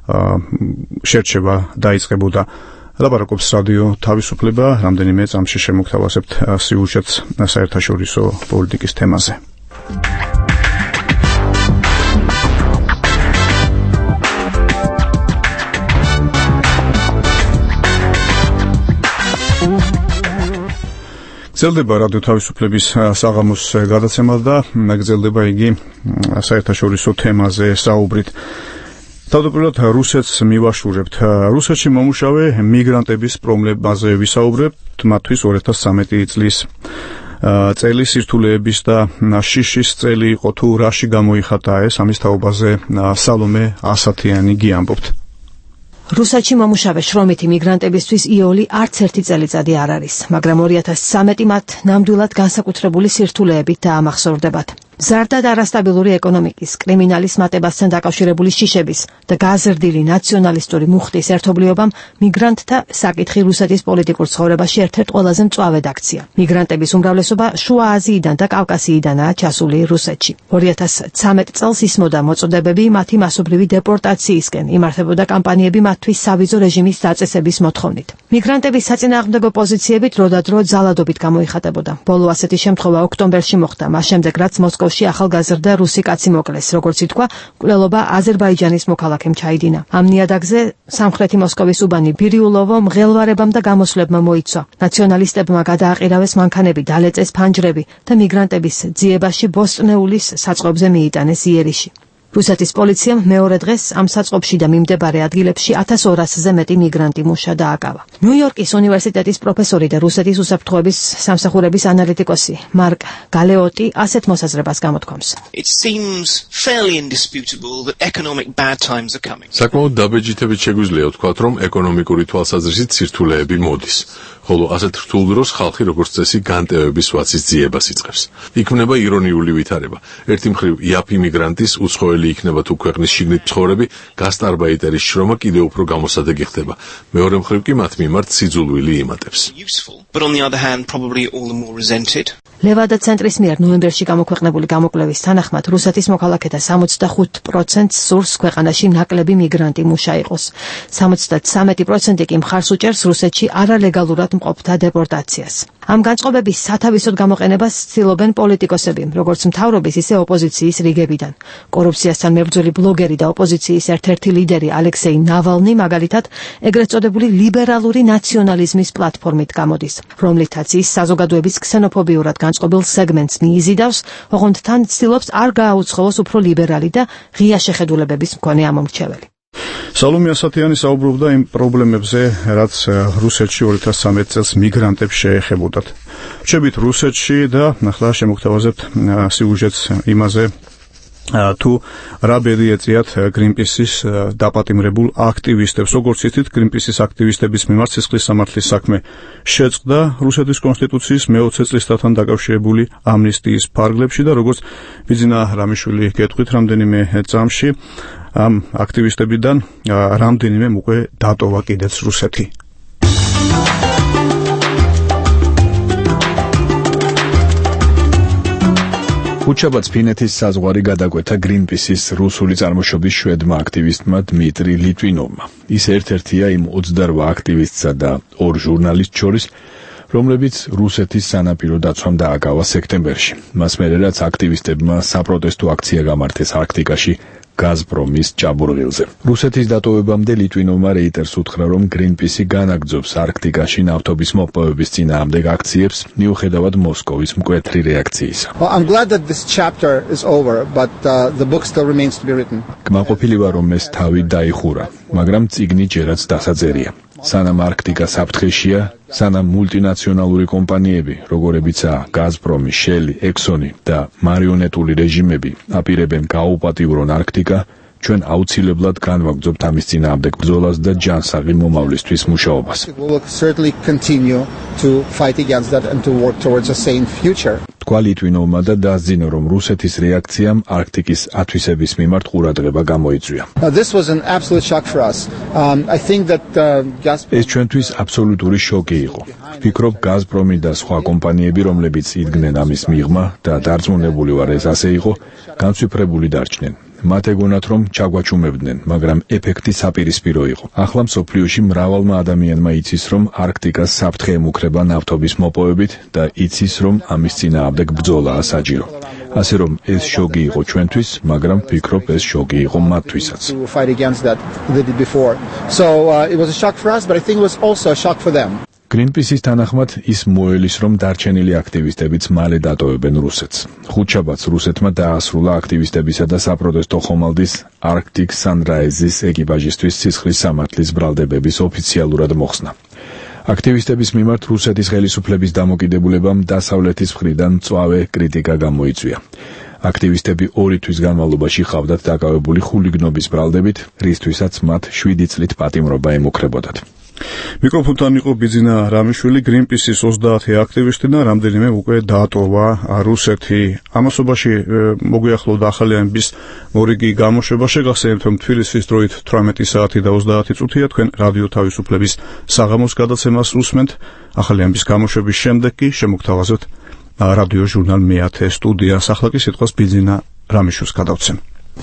შერჩევა დაიწყებოდა. ლაპარაკობს რადიო თავისუფლება, რამდენიმე წამში შემოგთავაზებთ სიუჟეტს საერთაშორისო პოლიტიკის თემაზე. გრძელდება რადიო თავისუფლების საღამოს გადაცემა და გრძელდება იგი საერთაშორისო თემაზე საუბრით. თავდაპირველად რუსეთს მივაშურებთ. რუსეთში მომუშავე მიგრანტების პრობლემაზე ვისაუბრებთ, მათთვის ორი ათას ცხრამეტი წლის წელი სირთულეების და შიშის წელი იყო თუ რაში გამოიხატა ეს, ამის თაობაზე სალომე ასათიანი გიამბობთ. რუსეთში მომუშავე შრომითი მიგრანტებისთვის იოლი არც ერთი წელიწადი არ არის, მაგრამ ორი ათას ცხრამეტი მათ ნამდვილად განსაკუთრებული სირთულეებით დაამახსოვრდებათ. მზარდა და არასტაბილური ეკონომიკის, კრიმინალის მატებასთან დაკავშირებული შიშების და გაზრდილი ნაციონალისტური მუხტის ერთობლიობამ მიგრანტთა საკითხი რუსეთის პოლიტიკურ ცხოვრებაში ერთ-ერთ ყველაზე მწვავედ აქცია. მიგრანტების უმრავლესობა შუა აზიიდან და კავკასიიდანაა ჩასული რუსეთში. ორი ათას ცხრამეტ წელს ისმოდა მოწოდებები მათი მასობრივი დეპორტაციისკენ, იმართებოდა კამპანიები მათთვის სავიზო რეჟიმის დაწესების მოთხოვნით. მიგრანტების საწინააღმდეგო პოზიციები დროდადრო ძალადობით გამოიხატებოდა. ბოლო ასეთი შემთხვევა ოქტომბერში მოხდა, მას შემდეგ რაც მოსკოვში ახალგაზრდა რუსი კაცი მოკლეს, როგორც ითქვა, მკვლელობა აზერბაიჯანის მოქალაქემ ჩაიდინა. ამ ნიადაგზე სამხრეთი მოსკოვის უბანი ბირიულოვო მღელვარებამ და გამოსვლებმა მოიცვა. ნაციონალისტებმა გადააყირავეს მანქანები, დალეწეს ფანჯრები და მიგრანტების ძიებაში ბოსტნეულის საწყობზე მიიტანეს იერიში. რუსეთის პოლიციამ მეორე დღეს ამ საწყობში და მიმდებარე ადგილებში ათას ორასზე მეტი მიგრანტი მუშა დააკავა. ნიუ-იორკის უნივერსიტეტის პროფესორი და რუსეთის უსაფრთხოების სამსახურების ანალიტიკოსი მარკ გალეოტი ასეთ მოსაზრებას გამოთქვამს. საკმაოდ დაბეჯითებით შეგვიძლია ვთქვათ, რომ ეკონომიკური თვალსაზრისით სირთულეები მოდის. ხოლო ასეთ რთულ დროს ხალხი როგორც წესი განტევების ვაცის ძიებას იწყებს. იქმნება ირონიული ვითარება. ერთი მხრივ იაფი მიგრანტის უცხოელი იქნება თუ ქვეყნის შიგნით მცხოვრები, გასტარბაიტერის შრომა კიდევ უფრო გამოსადეგი ხდება. მეორე მხრივ კი მათ მიმართ სიძულვილი იმატებს. ლევადა ცენტრის მიერ ნოემბერში გამოქვეყნებული გამოკვლევის თანახმად რუსეთის მოქალაქეთა სამოცდახუთ პროცენტს სურს ქვეყანაში ნაკლები მიგრანტი მუშა იყოს. სამოცდათვრამეტი პროცენტი კი მხარს უჭერს რუსეთში არალეგალურად მყოფთა დეპორტაციას. ამ განწყობების სათავისოდ გამოყენებას ცდილობენ პოლიტიკოსები, როგორც მთავრობის, ისე ოპოზიციის რიგებიდან. კორუფციასთან მებრძოლი ბლოგერი და ოპოზიციის ერთ-ერთი ლიდერი ალექსეი ნავალნი მაგალითად ეგრეთ წოდებული ლიბერალური ნაციონალიზმის პლატფორმით გამოდის, რომლითაც ის საზოგადოების ქსენოფობიურად განწყობილ სეგმენტს მიიზიდავს, ოღონდ თან ცდილობს არ გააუცხოოს უფრო ლიბერალი და ღია შეხედულებების მქონე ამომრჩეველი. სალომე ასათიანი საუბრობდა იმ პრობლემებზე, რაც რუსეთში ორი ათას ცხრამეტ წელს მიგრანტებს შეეხებოდათ. ვჩებით რუსეთში და ახლა შემოგთავაზებთ სიუჟეტს იმაზე, თუ რა ბედი ეწიათ გრინპისის დაპატიმრებულ აქტივისტებს. როგორც იცით, გრინპისის აქტივისტების მიმართ სისხლის სამართლის საქმე შეწყდა რუსეთის კონსტიტუციის მეოცე წლისთან დაკავშირებული ამნისტიის ფარგლებში და როგორც ბიძინა რამიშვილი გეტყვით რამდენიმე წამში ამ აქტივისტებიდან რამდენიმე უკვე დატოვა კიდეც რუსეთი. ხუთშაბათს ფინეთის საზღვარი გადაკვეთა გრინპისის რუსული წარმოშობის შვედმა აქტივისტმა დმიტრი ლიტვინოვმა. ის ერთ-ერთია იმ ოცდარვა აქტივისტსა და ორ ჟურნალისტს შორის, რომლებიც რუსეთის სანაპირო დაცვამ დააკავა სექტემბერში. მას მერე რაც აქტივისტებმა საპროტესტო აქცია გამართეს არქტიკაში გაზპრომის ჭაბურღილზე. რუსეთის დატოვებამდე ლიტვინოვმა რეიტერს უთხრა, რომ გრინპისი განაგრძობს არქტიკაში ნავთობის მოპოვების წინააღმდეგ აქციებს, მიუხედავად მოსკოვის მკვეთრი რეაქციისა. Well, I'm glad that this chapter is over, but uh, the book still remains to be written. კმაყოფილი ვარ, რომ ეს თავი დაიხურა, მაგრამ წიგნი ჯერაც დასაწერია. სანამ არქტიკა საფრთხეშია, სანამ მულტინაციონალური კომპანიები, როგორებიცაა გაზპრომი, შელი, ექსონი და მარიონეტული რეჟიმები აპირებენ გააუპატივრონ არქტიკა, ჩვენ აუცილებლად განვაგრძობთ ამის წინააღმდეგ ბრძოლას და ჯანსაღი მომავლისთვის მუშაობას. We will certainly continue to fight against that and to work towards a sane future. თქვა ლიტვინოვმა და დაასძინა, რომ რუსეთის რეაქციამ არქტიკის ათვისების მიმართ ყურადღება გამოიწვია. This was an absolute shock for us. Um, I think that uh, Gazprom ეს ჩვენთვის აბსოლუტური შოკი იყო. ვფიქრობ, გაზპრომი და სხვა კომპანიები, რომლებიც იდგნენ ამის მიღმა და დარწმუნებული ვარ ეს ასე იყო, განცვიფრებული დარჩნენ. მათ ეგონათ, რომ ჩაგვაჩუმებდნენ, მაგრამ ეფექტი საპირისპირო იყო. ახლა მსოფლიოში მრავალმა ადამიანმა იცის, რომ არქტიკას საფრთხე ემუქრება ნავთობის მოპოვებით და იცის, რომ ამის წინააღმდეგ ბრძოლაა საჭირო. ასე რომ ეს შოკი იყო ჩვენთვის, მაგრამ ვფიქრობ, ეს შოკი იყო მათთვისაც. So uh, it was a shock for us, but I think it was also a shock for them. გრინპისის თანახმად ის მოელის, რომ დარჩენილი აქტივისტებიც მალე დატოვებენ რუსეთს. ხუთშაბათს რუსეთმა დაასრულა აქტივისტებისა და საპროტესტო ხომალდის Arctic Sunrise-ის ეკიპაჟისთვის სისხლის სამართლის ბრალდებების ოფიციალურად მოხსნა. აქტივისტების მიმართ რუსეთის ხელისუფლების დამოკიდებულებამ დასავლეთის მხრიდან მწვავე კრიტიკა გამოიწვია. აქტივისტები ორი თვის განმავლობაში ჰყავდათ დაკავებული ხულიგნობის ბრალდებით, რისთვისაც მათ შვიდი წლით პატიმრობა ემუქრებოდათ. მიკროფონთან იყო ბიძინა რამიშვილი, Greenpeace-ის ოცდაათი აქტივისტი და რამდენიმე უკვე დაატოვა რუსეთი. ამასობაში მოგვიახლოვდა ახალი ამბის მორიგი გამოშვება. შეგახსენებთ, რომ თბილისის დროით თვრამეტი საათი და ოცდაათი წუთია თქვენ რადიო თავისუფლების საღამოს გადაცემას უსმენთ. ახალი ამბის გამოშვების შემდეგ კი შემოგთავაზებთ რადიო ჟურნალ მეათე სტუდიას. ახლა კი სიტყვას ბიძინა რამიშვილს გადავცემ.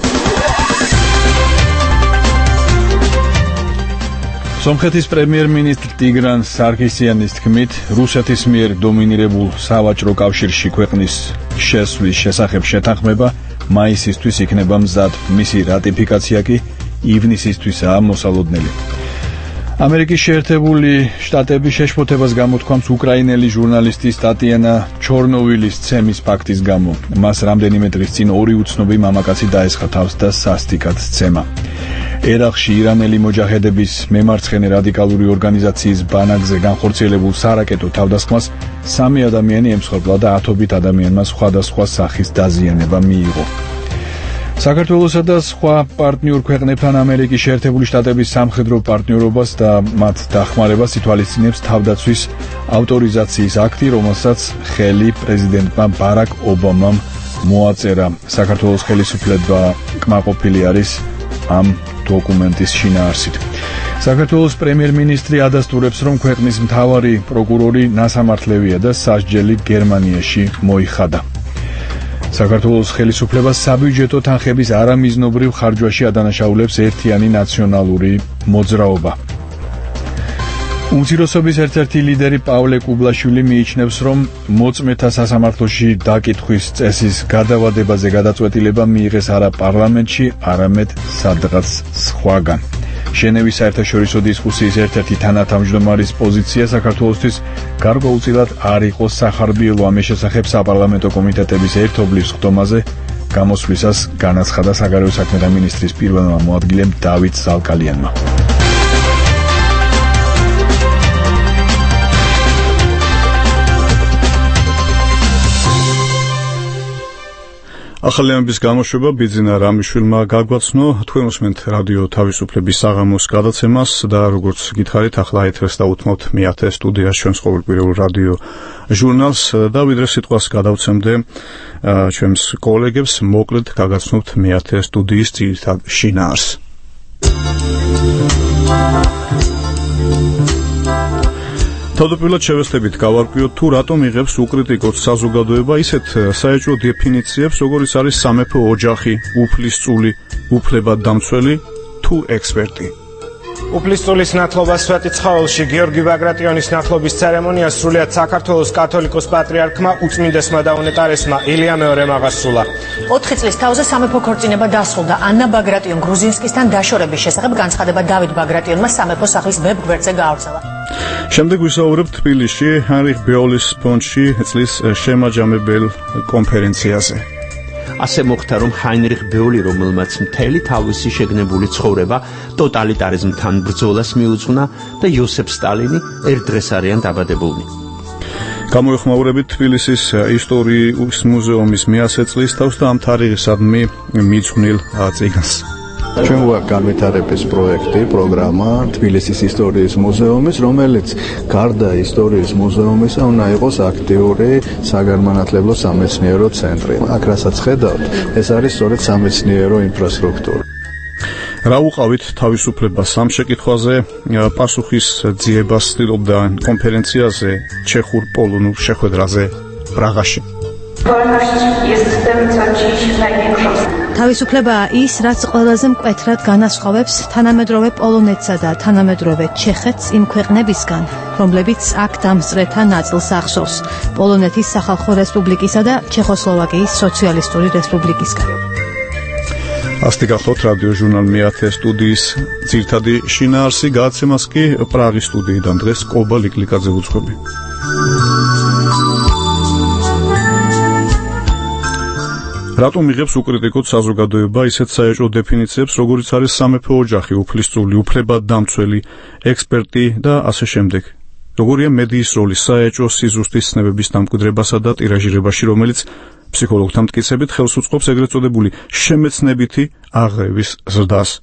სომხეთის პრემიერ-მინისტრ ტიგრან სარქისიანის თქმით, რუსეთის მიერ დომინირებულ სავაჭრო კავშირში ქვეყნის შესვლის შესახებ შეთანხმება მაისისთვის იქნება მზად, მისი რატიფიკაცია კი ივნისისთვისაა მოსალოდნელი. ამერიკის შეერთებული შტატები შეშფოთებას გამოთქვამს უკრაინელი ჟურნალისტის ტატიანა ჩორნოვილის ცემის ფაქტის გამო. მას რამდენიმე დღის წინ ორი უცნობი მამაკაცი დაესხა თავს და სასტიკად სცემა. ერაყში ირანელი მოჯაჰედების მემარცხენე რადიკალური ორგანიზაციის ბანაკზე განხორციელებულ სარაკეტო თავდასხმას სამი ადამიანი ემსხვერპლა და ათობით ადამიანმა სხვადასხვა სახის დაზიანება მიიღო. საქართველოსა და სხვა პარტნიორ ქვეყნებთან ამერიკის შეერთებული შტატების სამხედრო პარტნიორობას და მათ დახმარებას ითვალისწინებს თავდაცვის ავტორიზაციის აქტი, რომელსაც ხელი პრეზიდენტმა ბარაკ ობამამ მოაწერა. საქართველოს ხელისუფლება კმაყოფილი არის ამ დოკუმენტის შინაარსით. საქართველოს პრემიერ-მინისტრი ადასტურებს, რომ ქვეყნის მთავარი პროკურორი ნასამართლევია და სასჯელი გერმანიაში მოიხადა. საქართველოს ხელისუფლებას საბიუჯეტო თანხების არამიზნობრივ ხარჯვაში ადანაშაულებს ერთიანი ნაციონალური მოძრაობა. უმცირესობის ერთ-ერთი ლიდერი პავლე კუბლაშვილი მიიჩნევს, რომ მოწმეთა სასამართლოში დაკითხვის წესის გადავადებაზე გადაწყვეტილება მიიღეს არა პარლამენტში, არამედ სადღაც სხვაგან. ჟენევის საერთაშორისო დისკუსიის ერთ-ერთი თანათავმჯდომარის პოზიცია საქართველოსთვის გარკვეულწილად არ იყო სახარბიელო. ამის შესახებ საპარლამენტო კომიტეტების ერთობლივ სხდომაზე გამოსვლისას განაცხადა საგარეო საქმეთა მინისტრის პირველმა მოადგილემ დავით ზალკალიანმა. ახალი ამბის გამოშვება ბიძინა რამიშვილმა გაგვაცნო. თქვენ უსმენთ რადიო თავისუფლების საღამოს გადაცემას და როგორც გითხარით, ახლა ეთერს დავუთმობთ მეათე სტუდიაში ჩვენს ყოველკვირეულ რადიო ჟურნალს და ვიდრე სიტყვას გადავცემდე ჩვენს კოლეგებს, მოკლედ გაგაცნობთ მეათე სტუდიის ძირითად შინაარსს. თავდაპირველად შევეცდებით გავარკვიოთ, თუ რატომ იღებს უკრიტიკოს საზოგადოება ისეთ საეჭვო დეფინიციებს, როგორიც არის სამეფო ოჯახი, უფლისწული, უფლებადდამცველი თუ ექსპერტი. უფლისწულის ნათლობას სვეტიცხოველში გიორგი ბაგრატიონის ნათლობის ცერემონია სრულიად საქართველოს კათოლიკოს პატრიარქმა უწმინდესმა და უნეტარესმა ილია მეორემ აღასრულა. ოთხი წლის თავზე სამეფო ქორწინება დასრულდა. ანნა ბაგრატიონ გრუზინსკისთან დაშორების შესახებ განცხადება დავით ბაგრატიონმა სამეფო სახლის ვებ გვერდზე გაავრცელა. შემდეგ ვისაუბრებთ თბილისში ჰენრიხ ბეოლის ფონდში წლის შემაჯამებელ კონფერენციაზე. ასე მოხდა, რომ ჰაინრიხ ბეოლი, რომელმაც მთელი თავისი შეგნებული ცხოვრება ტოტალიტარიზმთან ბრძოლას მიუძღვნა და იოსებ სტალინი ერთ დღეს არიან დაბადებულნი. გამოეხმაურებით თბილისის ისტორიის მუზეუმის მეათე წლის თავს და ამ თარიღისადმი მიძღვნილ წიგნს. ჩვენ გვაქვს განვითარების პროექტი, პროგრამა თბილისის ისტორიის მუზეუმის, რომელიც გარდა ისტორიის მუზეუმისა უნდა იყოს აქტიური საგანმანათლებლო სამეცნიერო ცენტრი. აქ რასაც ხედავთ, ეს არის სწორედ სამეცნიერო ინფრასტრუქტურა. რა უყავით თავისუფლებას სამ შეკითხვაზე პასუხის ძიებას ცდილობდა კონფერენციაზე ჩეხურ პოლონურ შეხვედრაზე პრაღაში. თავისუფლებაა ის, რაც ყველაზე მკვეთრად განასხვავებს თანამედროვე პოლონეთსა და თანამედროვე ჩეხეთს იმ ქვეყნებისგან, რომლებიც აქ დამსწრეთა ნაწილს ახსოვს, პოლონეთის სახალხო რესპუბლიკისა და ჩეხოსლოვაკიის სოციალისტური რესპუბლიკისგან. ასეთი გახლავთ რადიო ჟურნალ მეათე სტუდიის ძირითადი შინაარსი, გადაცემას კი პრაღის სტუდიიდან დღეს კობა ლიკლიკაძე უძღვები. რატომ იღებს უკრიტიკოთ საზოგადოება ისეთ საეჭვო დეფინიციებს, როგორიც არის სამეფო ოჯახი, უფლისწული, უფლებადდამცველი, ექსპერტი და ასე შემდეგ? როგორია მედიის როლი საეჭვო სიზუსტის ცნებების დამკვიდრებასა და ტირაჟირებაში, რომელიც ფსიქოლოგთა მტკიცებით ხელს უწყობს ეგრეთ წოდებული შემეცნებითი აღრევის ზრდას?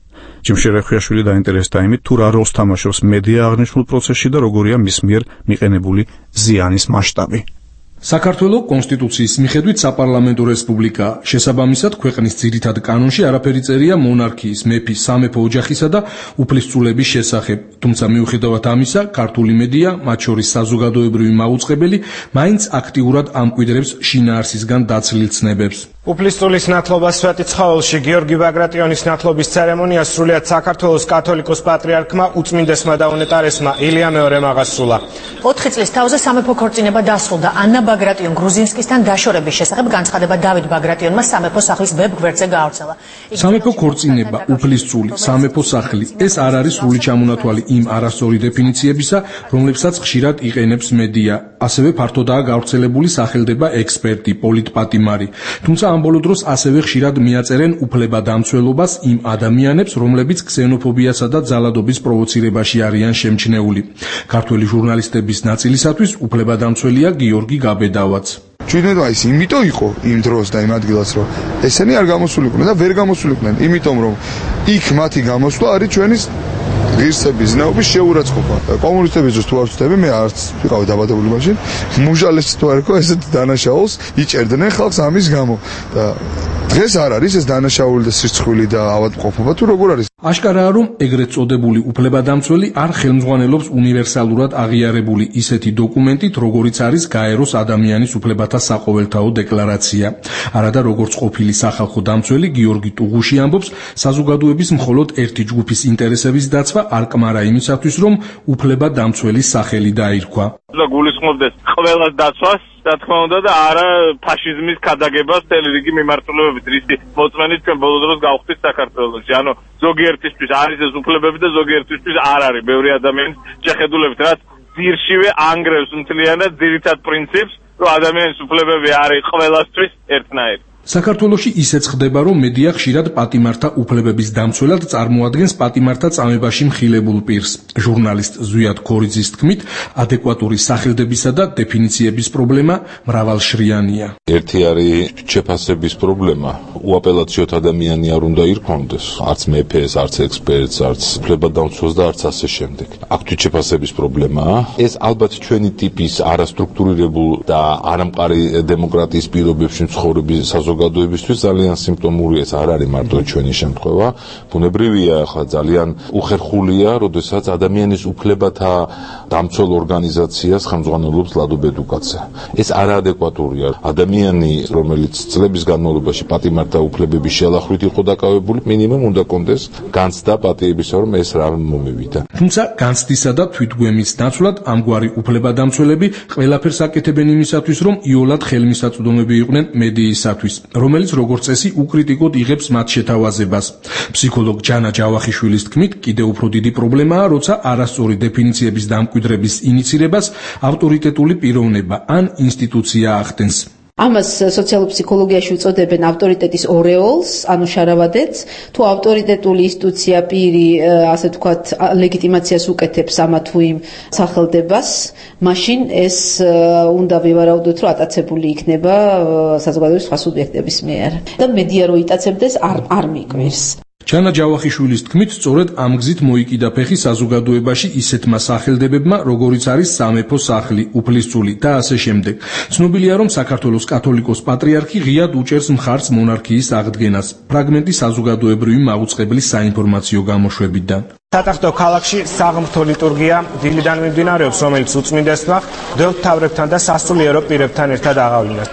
ჯიმშე რეხუიაშვილი დაინტერესდა იმით, თუ რა როლს თამაშობს მედია აღნიშნულ პროცესში და როგორია მის მიერ მიყენებული ზიანის მასშტაბი. საქართველოს კონსტიტუციის მიხედვით საპარლამენტო რესპუბლიკაა. შესაბამისად, ქვეყნის ძირითად კანონში არაფერი წერია მონარქიის, მეფის, სამეფო ოჯახისა და უფლისწულების შესახებ. თუმცა მიუხედავად ამისა, ქართული მედია, მათ შორის საზოგადოებრივი მაუწყებელი, მაინც აქტიურად ამკვიდრებს შინაარსისგან დაცლილ ცნებებს. უფლისწულის ნათლობა სვეტიცხოველში გიორგი ბაგრატიონის ნათლობის ცერემონია სრულიად საქართველოს კათოლიკოს პატრიარქმა უწმინდესმა და უნეტარესმა ილია მეორემ აღასრულა. ოთხი წლის თავზე სამეფო ქორწინება დასრულდა. ანა ბაგრატიონ გრუზინსკისთან დაშორების შესახებ განცხადება დავით ბაგრატიონმა სამეფო სახლის ვებ გვერდზე გაავრცელა. სამეფო ქორწინება, უფლისწული, სამეფო სახლი ეს არ არის სრული ჩამონათვალი იმ არასწორი დეფინიციებისა, რომლებსაც ხშირად იყენებს მედია. ასევე ფართოდაა გავრცელებული სახელდება ექსპერტი, პოლიტპატიმარი. თუმცა ამ ბოლო დროს ასევე ხშირად მიაწერენ უფლებადამცველობას იმ ადამიანებს, რომლებიც ქსენოფობიასა და ძალადობის პროვოცირებაში არიან შემჩნეული. ქართველი ჟურნალისტების ნაწილისათვის უფლებადამცველია გიორგი გაბედავაც. ჩვიდნედა ის იმიტომ იყო იმ დროს და იმ ადგილას, რომ ესენი არ გამოსულიყვნენ და ვერ გამოსულიყვნენ, იმიტომ რომ იქ მათი გამოსვლა არის ჩვენის ღირსების ზნეობის შეურაცხყოფა. კომუნისტების დროს თუ არ ვწდები, მე არც ვიყავი დაბადებული მაშინ, მუჟალეს თუ არ იყო ესეთ დანაშაულს იჭერდნენ ხალხს ამის გამო. და დღეს არ არის ეს დანაშაული და სირცხვილი და ავადმყოფობა თუ როგორ არის? აშკარაა, რომ ეგრეთ წოდებული უფლებადამცველი არ ხელმძღვანელობს უნივერსალურად აღიარებული ისეთი დოკუმენტით, როგორიც არის გაეროს ადამიანის უფლებათა საყოველთაო დეკლარაცია. არადა როგორც ყოფილი სახალხო დამცველი გიორგი ტუღუში ამბობს, საზოგადოების მხოლოდ ერთი ჯგუფის ინტერესების დაცვა არ კმარა იმისათვის, რომ უფლებადამცველის სახელი დაირქვა. და გულისხმობდეს ყველას დაცვას, რა თქმა უნდა და არა ფაშიზმის ქადაგებას მთელი რიგი მიმართულებებით, რისი მოწმენით ჩვენ ბოლო დროს გავხდით საქართველოში. ანუ ზოგიერთისთვის არის ეს უფლებები და ზოგიერთისთვის არ არის. ბევრი ადამიანის შეხედულებით, რაც ძირშივე ანგრევს მთლიანად ძირითად პრინციპს, რომ ადამიანის უფლებები არის ყველასთვის ერთნაირი. საქართველოში ისეც ხდება, რომ მედია ხშირად პატიმართა უფლებების დამცველად წარმოადგენს პატიმართა წამებაში მხილებულ პირს. ჟურნალისტ ზვიად ქორიძის თქმით, ადეკვატური სახელდებისა და დეფინიციების პრობლემა მრავალშრიანია. ერთი არის შეფასების პრობლემა. უაპელაციოდ ადამიანი არ უნდა იქონდეს, არც მეფეს, არც ექსპერტს, არც უფლებადამცველს და არც ასე შემდეგ. აქ შეფასების პრობლემაა. ეს ალბათ ჩვენი ტიპის არასტრუქტურირებულ და არამყარი დემოკრატიის პირობებში მცხოვრები საზოგადოებისთვის ძალიან სიმპტომური ეს არ არის მარტო ჩვენი შემთხვევა. ბუნებრივია, ახლა ძალიან უხერხულია, როდესაც ადამიანის უფლებათა დამცველ ორგანიზაციას ხელმძღვანელობს ლადო ბედუკაძე. ეს არაადეკვატურია. ადამიანი, რომელიც წლების განმავლობაში პატიმართა უფლებების შელახვით იყო დაკავებული, მინიმუმ უნდა კონდეს განცდა პატიებისა, რომ ეს რა მომივიდა. თუმცა განცდისა და თვითგვემის ნაცვლად ამგვარი უფლებადამცველები ყველაფერს აკეთებენ იმისათვის, რომ იოლად ხელმისაწვდომები იყვნენ მედიისათვის, რომელიც როგორც წესი უკრიტიკოდ იღებს მათ შეთავაზებას. ფსიქოლოგ ჯანა ჯავახიშვილის თქმით, კიდევ უფრო დიდი პრობლემაა, როცა არასწორი დეფინიციების დამკვიდრების ინიცირებას ავტორიტეტული პიროვნება ან ინსტიტუცია ახდენს. ამას სოციალურ ფსიქოლოგიაში უწოდებენ ავტორიტეტის ორეოლს, ანუ შარავადეთს. თუ ავტორიტეტული ინსტიტუცია პირი, ასე ვთქვათ, ლეგიტიმაციას უკეთებს ამა თუ იმ სახელდებას, მაშინ ეს უნდა ვივარაუდოთ, რომ ატაცებული იქნება საზოგადოების სხვა სუბიექტების მიერ. და მედია რო იტაცებდეს, არ არ მიკვირს. ჯანა ჯავახიშვილის თქმით, სწორედ ამ გზით მოიკიდა ფეხი საზოგადოებაში ისეთმა სახელდებებმა, როგორიც არის სამეფო სახლი, უფლისწული და ასე შემდეგ. ცნობილია, რომ საქართველოს კათოლიკოს პატრიარქი ღიად უჭერს მხარს მონარქიის აღდგენას. ფრაგმენტი საზოგადოებრივი მაუწყებლის საინფორმაციო გამოშვებიდან. სატახტო ქალაქში საღმრთო ლიტურგია დილიდან მიმდინარეობს, რომელიც უწმინდესმა მღვდელმთავრებთან და სასულიერო პირებთან ერთად აღავლინეს.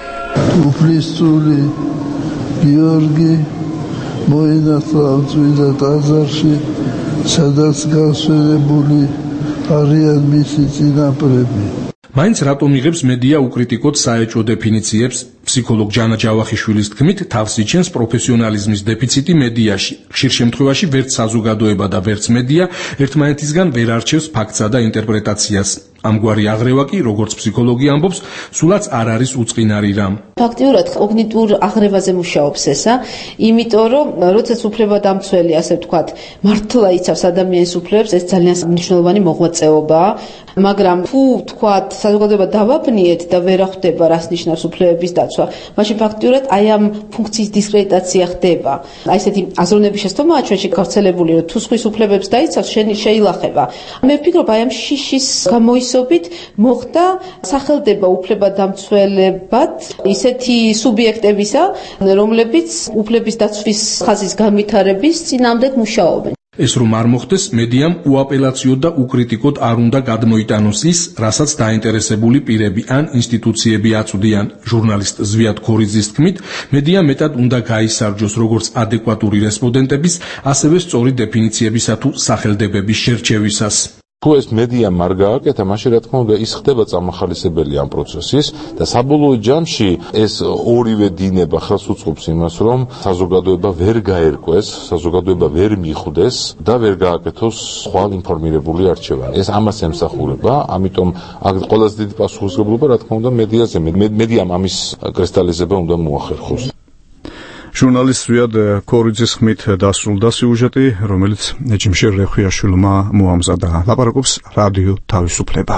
უფლისწული გიორგი მოინახა წმინდა ტაძარში, სადაც გასვენებული არიან მისი წინაპრები. მაინც რატომ იღებს მედია უკრიტიკოდ საეჭვო დეფინიციებს? ფსიქოლოგ ჯანა ჯავახიშვილის თქმით, თავს იჩენს პროფესიონალიზმის დეფიციტი მედიაში. ხშირ შემთხვევაში ვერც საზოგადოება და ვერც მედია ერთმანეთისგან ვერ არჩევს ფაქტსა და ინტერპრეტაციას. ამგვარი აღრევა კი, როგორც ფსიქოლოგი ამბობს, სულაც არ არის უწყინარი რამ. ფაქტიურად კოგნიტურ აღრევაზე მუშაობს ესა, იმიტომ რომ როდესაც უფლებადამცველი, ასე ვთქვათ, მართლა იცავს ადამიანის უფლებებს, ეს ძალიან მნიშვნელოვანი მოღვაწეობაა, მაგრამ თუ ვთქვათ, საზოგადოება დავაბნიეთ და ვერ ხვდება რას ნიშნავს უფლებების დაცვა, მაშინ ფაქტიურად აი ამ ფუნქციის დისკრედიტაცია ხდება. აი ესეთი აზროვნების შეცდომაა ჩვენში გავრცელებული, რომ თუ სხვის უფლებებს დაიცავს, შენი შეილახება. მე ვფიქრობ, აი ამ შიშის გამოისობით მოხდა სახელდება უფლებადამცველებად ისეთი სუბიექტებისა, რომლებიც უფლების დაცვის ხაზის განვითარების წინააღმდეგ მუშაობენ. ეს რომ არ მოხდეს, მედიამ უაპელაციოდ და უკრიტიკოდ არ უნდა გადმოიტანოს ის, რასაც დაინტერესებული პირები ან ინსტიტუციები აწვდიან. ჟურნალისტ ზვიად ქორიძის თქმით, მედია მეტად უნდა გაისარჯოს როგორც ადეკვატური რესპონდენტების, ასევე სწორი დეფინიციებისა თუ სახელდებების შერჩევისას. თუ ეს მედიამ არ გააკეთა, მაშინ რა თქმა უნდა ის ხდება წამახალისებელი ამ პროცესის და საბოლოო ჯამში ეს ორივე დინება ხელს უწყობს იმას, რომ საზოგადოება ვერ გაერკვეს, საზოგადოება ვერ მიხვდეს და ვერ გააკეთოს ხვალ ინფორმირებული არჩევანი. ეს ამას ემსახურება, ამიტომ აქ ყველაზე დიდი პასუხისმგებლობა რა თქმა უნდა მედიაზე, მედიამ ამის კრისტალიზება უნდა მოახერხოს. ჟურნალისტ ზვიად ქორიძის ხმით დასრულდა სიუჟეტი, რომელიც ეჯიმშერ რეხვიაშვილმა მოამზადა. ლაპარაკობს რადიო თავისუფლება.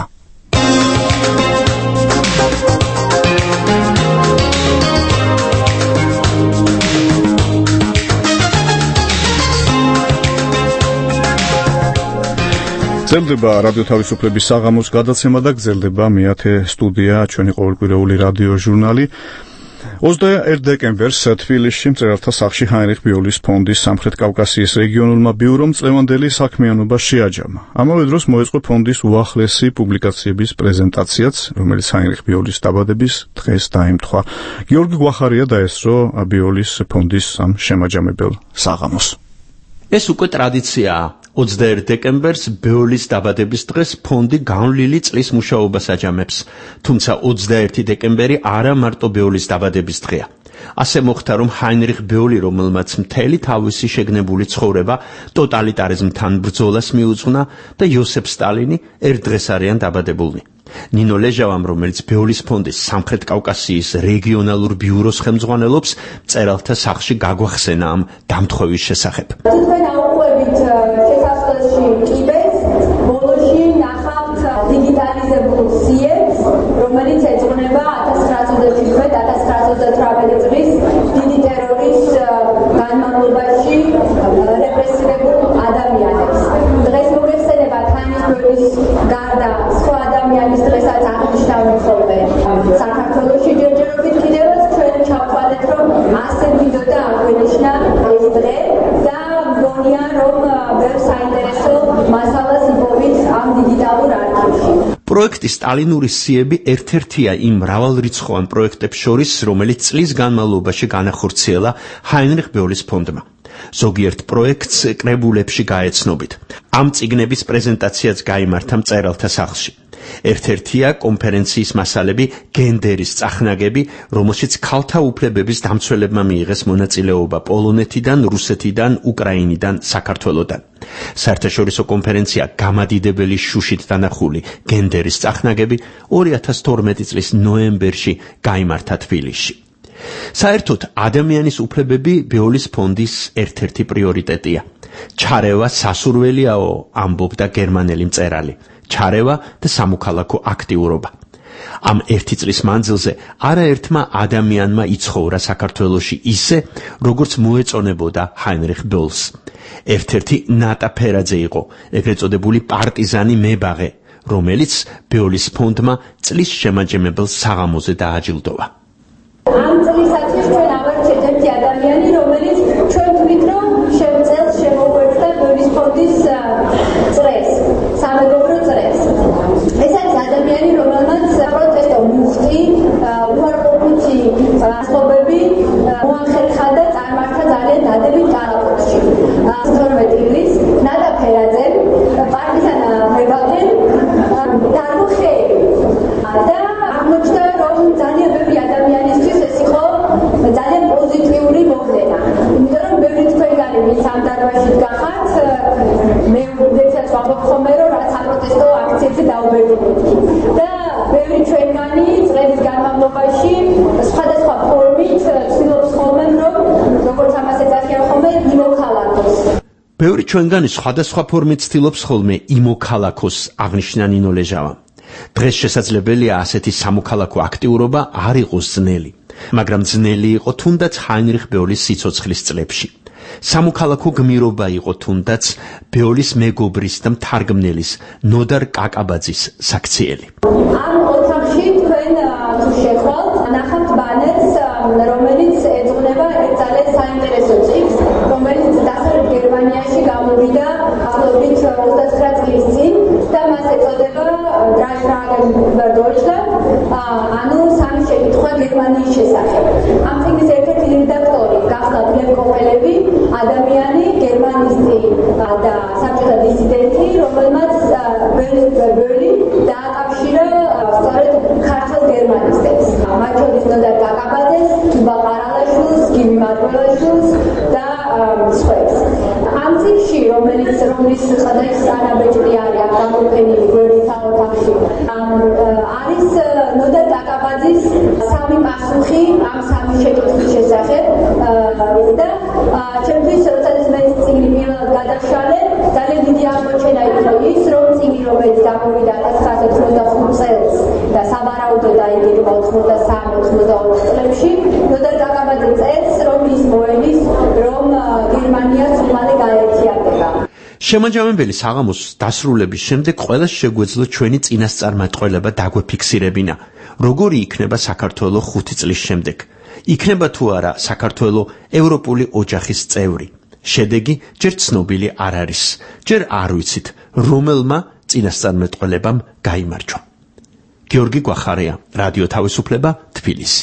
გრძელდება რადიო თავისუფლების საღამოს გადაცემა და გრძელდება მეათე სტუდია, ჩვენი ყოველკვირეული რადიო ჟურნალი. ოცდაერთი დეკემბერს თბილისში მწერალთა სახლში ჰაინრიხ ბიოლის ფონდის სამხრეთ კავკასიის რეგიონულმა ბიურომ წლევანდელი საქმიანობა შეაჯამა. ამავე დროს მოეწყო ფონდის უახლესი პუბლიკაციების პრეზენტაციაც, რომელიც ჰაინრიხ ბიოლის დაბადების დღეს დაემთხვა. გიორგი გვახარია დაესწრო ბიოლის ფონდის ამ შემაჯამებელ საღამოს. ეს უკვე ტრადიციაა. ოცდაერთი დეკემბერს ბიოლის დაბადების დღეს ფონდი განვლილი წლის მუშაობას აჯამებს. თუმცა ოცდაერთი დეკემბერი არა მარტო ბიოლის დაბადების დღეა. ასე მოხდა, რომ ჰაინრიხ ბიოლი, რომელმაც მთელი თავისი შეგნებული ცხოვრება ტოტალიტარიზმთან ბრძოლას მიუძღვნა და იოსებ სტალინი ერთ დღეს არიან დაბადებულნი. ნინო ლეჟავამ, რომელიც ბიოლის ფონდის სამხრეთ კავკასიის რეგიონალურ ბიუროს ხელმძღვანელობს, მწერალთა სახლში გაგვახსენა ამ დამთხოვის შესახებ. კიბეს ბოლოში ნახავთ დიგიტალიზებულ სიებს, რომელიც ეძღვნება ათას ცხრაასოცდაათი ათას ცხრაასოცდათვრამეტი წლის დიდი ტერორის განმავლობაში რეპრესირებულ ადამიანებს. დღეს მოგეხსენებათ ჰაინრიხ ბიოლის გარდა სხვა ადამიანის დღესაც აღნიშნავენ ხოლმე საქართველოში ჯერჯერობით კიდევაც ჩვენ ჩავთვალეთ, რომ ასე მინდოდა აღვინიშნა ეს დღე და მგონია, რომ ვერ საინტერესო მასალას იპოვით ამ დიგიტალურ არქივში. პროექტი სტალინური სიები ერთ-ერთია იმ მრავალრიცხოვან პროექტებს შორის, რომელიც წლის განმავლობაში განახორციელა ჰაინრიხ ბიოლის ფონდმა. ზოგიერთ პროექტს კრებულებში გაეცნობით. ამ წიგნების პრეზენტაციაც გაიმართა მწერალთა სახლში. ერთ-ერთია კონფერენციის მასალები გენდერის წახნაგები, რომელშიც ქალთა უფლებების დამცველებმა მიიღეს მონაწილეობა პოლონეთიდან, რუსეთიდან, უკრაინიდან, საქართველოდან. საერთაშორისო კონფერენცია გამადიდებელი შუშით დანახული გენდერის წახნაგები ორი ათას თორმეტი წლის ნოემბერში გაიმართა თბილისში. საერთოდ ადამიანის უფლებები ბიოლის ფონდის ერთ-ერთი პრიორიტეტია. ჩარევა სასურველიაო, ამბობდა გერმანელი მწერალი. ჩარევა და სამოქალაქო აქტიურობა. ამ ერთი წლის მანძილზე არაერთმა ადამიანმა იცხოვრა საქართველოში ისე, როგორც მოეწონებოდა ჰაინრიხ ბიოლს. ერთ-ერთი ნატა ფერაძე იყო, ეგრეთ წოდებული პარტიზანი მებაღე, რომელიც ბიოლის ფონდმა წლის შემაჯამებელ საღამოზე დააჯილდოვა. ამ წლისათვის ჩვენ ავარჩეთ ერთი ადამიანი, რომელიც ჩვენ ვთვლით, რომ შემწელს შემოგვეცდა ბიოლის ფონდის წრეს, სამეგობრო წრეს. ეს არის ადამიანი, რომელმაც პროტესტო მუხტი, უარყოფითი ასლობები მოახერხა და წარმართა ძალიან დადებით კალაპოტში. თორმეტი ივლის ნატა ფერაძე, პარტიზან მებაღე, დარგო ხეები. და აღმოჩნდა, რომ ძალიან ბევრი ადამიანისთვის ეს იყო ძალიან პოზიტიური მოვლენა. აქციებზე დაუბერდებით. და ბევრი ჩვენგანი წლების განმავლობაში სხვადასხვა ფორმით ცდილობს ხოლმე, რომ როგორც ამას ეძახიან ხოლმე, იმოქალაქოს. ბევრი ჩვენგანი სხვადასხვა ფორმით ცდილობს ხოლმე იმოქალაქოს, აღნიშნა ნინო ლეჟავა. დღეს შესაძლებელია ასეთი სამოქალაქო აქტიურობა არ იყოს ძნელი, მაგრამ ძნელი იყო თუნდაც ჰაინრიხ ბეოლის სიცოცხლის წლებში. სამოქალაქო გმირობა იყო თუნდაც ბეოლის მეგობრის და მთარგმნელის ნოდარ კაკაბაძის საქციელი. ამ ოთახში თქვენ თუ შეხვალთ, ნახავთ ბანერს, რომელიც ეძღვნება ერთ ძალიან საინტერესო წიგნს, რომელიც დასავლეთ გერმანიაში გამოვიდა ახლობით ოცდაცხრა წლის წინ და მას ეწოდება Drei Fragen über Deutschland, ანუ სამი შეკითხვა გერმანიის შესახებ. ამ წიგნის ერთ-ერთი რედაქტორი გახსნათ ლევ კოპელევი, ადამიანი, გერმანისტი და საბჭოთა დისიდენტი, რომელმაც ბელი დააკავშირა სწორედ ქართულ გერმანისტებს. მათ შორის ნოდარ კაკაბაძეს, თუბა ყარალაშვილს, გივი მარტვილაშვილს და სხვებს. ამ წიგნში, რომელიც რომლის ხადაის ანაბეჭდი არის აქ გამოფენილი გვერდითა ოთახში, არის ნოდარ კაკაბაძის სამი პასუხი ამ სამი შეკითხვის შესახებ და ჩემთვის როდესაც მე ეს წიგნი პირველად გადავშალე, ძალიან დიდი აღმოჩენა იყო ის, რომ წიგნი, რომელიც გამოვიდა ათას ცხრაასი ოცდახუთ წელს და სავარაუდოდ დაიგეგმა ოცდასამი ოცდაოთხ წლებში, ნოდარ კაკაბაძე წერს, რომ ის მოელის, რომ გერმანიაც უმალე გაერთიანდება. შემაჯამებელი საღამოს დასრულების შემდეგ ყველას შეგვეძლო ჩვენი წინასწარმეტყველება დაგვეფიქსირებინა, როგორი იქნება საქართველო ხუთი წლის შემდეგ. იქნება თუ არა საქართველო ევროპული ოჯახის წევრი. შედეგი ჯერ ცნობილი არ არის, ჯერ არ ვიცით, რომელმა წინასწარმეტყველებამ გაიმარჯვა. გიორგი გვახარია, რადიო თავისუფლება, თბილისი.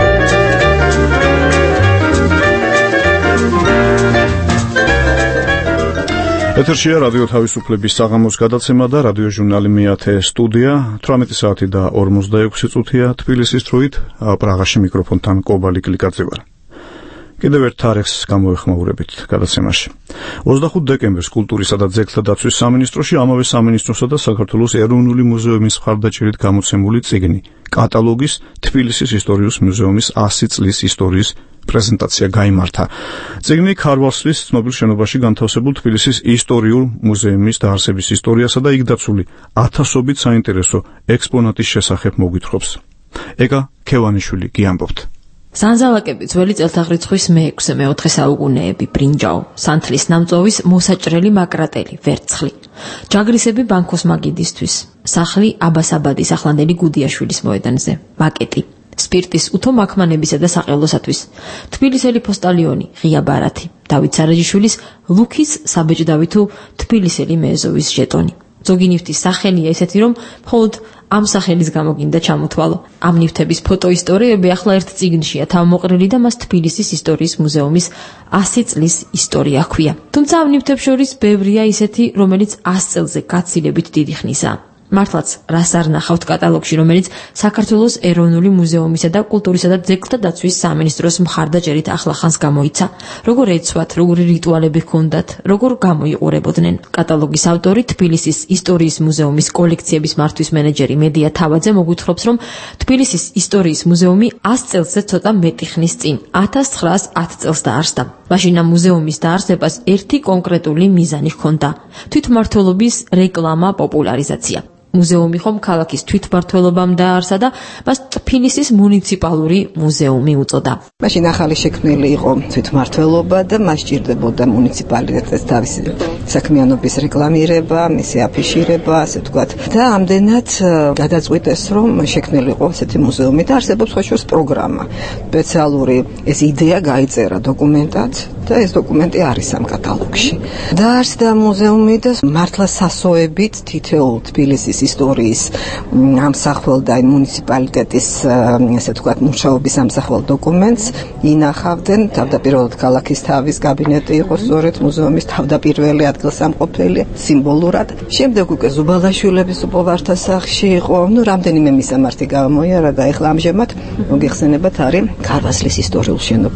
ეთერშია რადიო თავისუფლების საღამოს გადაცემა და რადიო ჟურნალი მეათე სტუდია. თვრამეტი საათი და ორმოცდაექვსი წუთია თბილისის დროით. პრაღაში მიკროფონთან კობალი კლიკაძე ვარ. კიდევ ერთ თარიღს გამოეხმაურებით გადაცემაში. ოცდახუთ დეკემბერს კულტურისა და ძეგლთა დაცვის სამინისტროში ამავე სამინისტროსა და საქართველოს ეროვნული მუზეუმის მხარდაჭერით გამოცემული წიგნი კატალოგის თბილისის ისტორიულ მუზეუმის ასი წლის ისტორიის პრეზენტაცია გაიმართა. წიგნი ქარვასლის ცნობილ შენობაში განთავსებულ თბილისის ისტორიულ მუზეუმის დაარსების ისტორიასა და იქ დაცული ათასობით საინტერესო ექსპონატის შესახებ მოგვითხრობს. ეკა ქევანიშვილი გიამბობთ. სანზალაკები ძველი წელთაღრიცხვის მეექვსე მეოთხე საუკუნეები, ბრინჯაო, სანთლის ნამწოვის მოსაჭრელი მაკრატელი, ვერცხლი, ჯაგრისები ბანქოს მაგიდისთვის, სახლი აბასაბადის ახლანდელი გუდიაშვილის მოედანზე, მაკეტი, სპირტის უთო მაქმანებისა და საყელოსათვის, თბილისელი პოსტალიონი, ღია ბარათი, დავით სარაჯიშვილის ლუქის საბეჭდავი თუ თბილისელი მეეზოვის ჟეტონი. ზოგი ნივთის სახელია ისეთი, რომ მხოლოდ ამ სახელის გამო გინდა ჩამოთვალო. ამ ნივთების ფოტოისტორიები ახლა ერთ წიგნშია თავმოყრილი და მას თბილისის ისტორიის მუზეუმის ასი წლის ისტორია ჰქვია. თუმცა ამ ნივთებს შორის ბევრია ისეთი, რომელიც ას წელზე გაცილებით დიდი ხნისაა. მართლაც რას არ ნახავთ კატალოგში, რომელიც საქართველოს ეროვნული მუზეუმისა და კულტურისა და ძეგლთა დაცვის სამინისტროს მხარდაჭერით ახლახანს გამოიცა. როგორ ეცვათ, როგორი რიტუალები ჰქონდათ, როგორ გამოიყურებოდნენ. კატალოგის ავტორი თბილისის ისტორიის მუზეუმის კოლექციების მართვის მენეჯერი მედია თავაძე მოგვითხრობს, რომ თბილისის ისტორიის მუზეუმი ას წელსზე ცოტა მეტი ხნის წინ, ათას ცხრაას ათ წელს დაარსდა. მაშინ ამ მუზეუმის დაარსებას ერთი კონკრეტული მიზანი ჰქონდა: თვითმმართველობის რეკლამა, პოპულარიზაცია. მუზეუმი ხომ ქალაქის თვითმმართველობამ დააარსა და მას თბილისის მუნიციპალური მუზეუმი უწოდა. მაშინ ახალი შექმნილი იყო თვითმმართველობა და მას სჭირდებოდა მუნიციპალიტეტის თავისი საქმიანობის რეკლამირება, მისი აფიშირება, ასე ვთქვათ. და ამდენად გადაწყვიტეს, რომ შექმნილი იყო ესეთი მუზეუმი და არსებობს ხოშოს პროგრამა. სპეციალური ეს იდეა გაიწერა დოკუმენტად და ეს დოკუმენტი არის ამ კატალოგში. დაარსდა მუზეუმი და მართლა სასოებით თითოეულ თბილისის ისტორიის ამსახველ და მუნიციპალიტეტის ესე ვთქვათ მუშაობის ამსახველ დოკუმენტს ინახავდნენ. თავდაპირველად ქალაქის თავის კაბინეტი იყო სწორედ მუზეუმის თავდაპირველი ადგილსამყოფელი სიმბოლურად. შემდეგ უკვე ზუბალაშვილების უპოვართა სახლში იყო, ну რამდენიმე მისამართი გამოიარა და ეხლა ამჟამად მოგეხსენებათ არის ქარვასლის ისტორიულ შენობაში.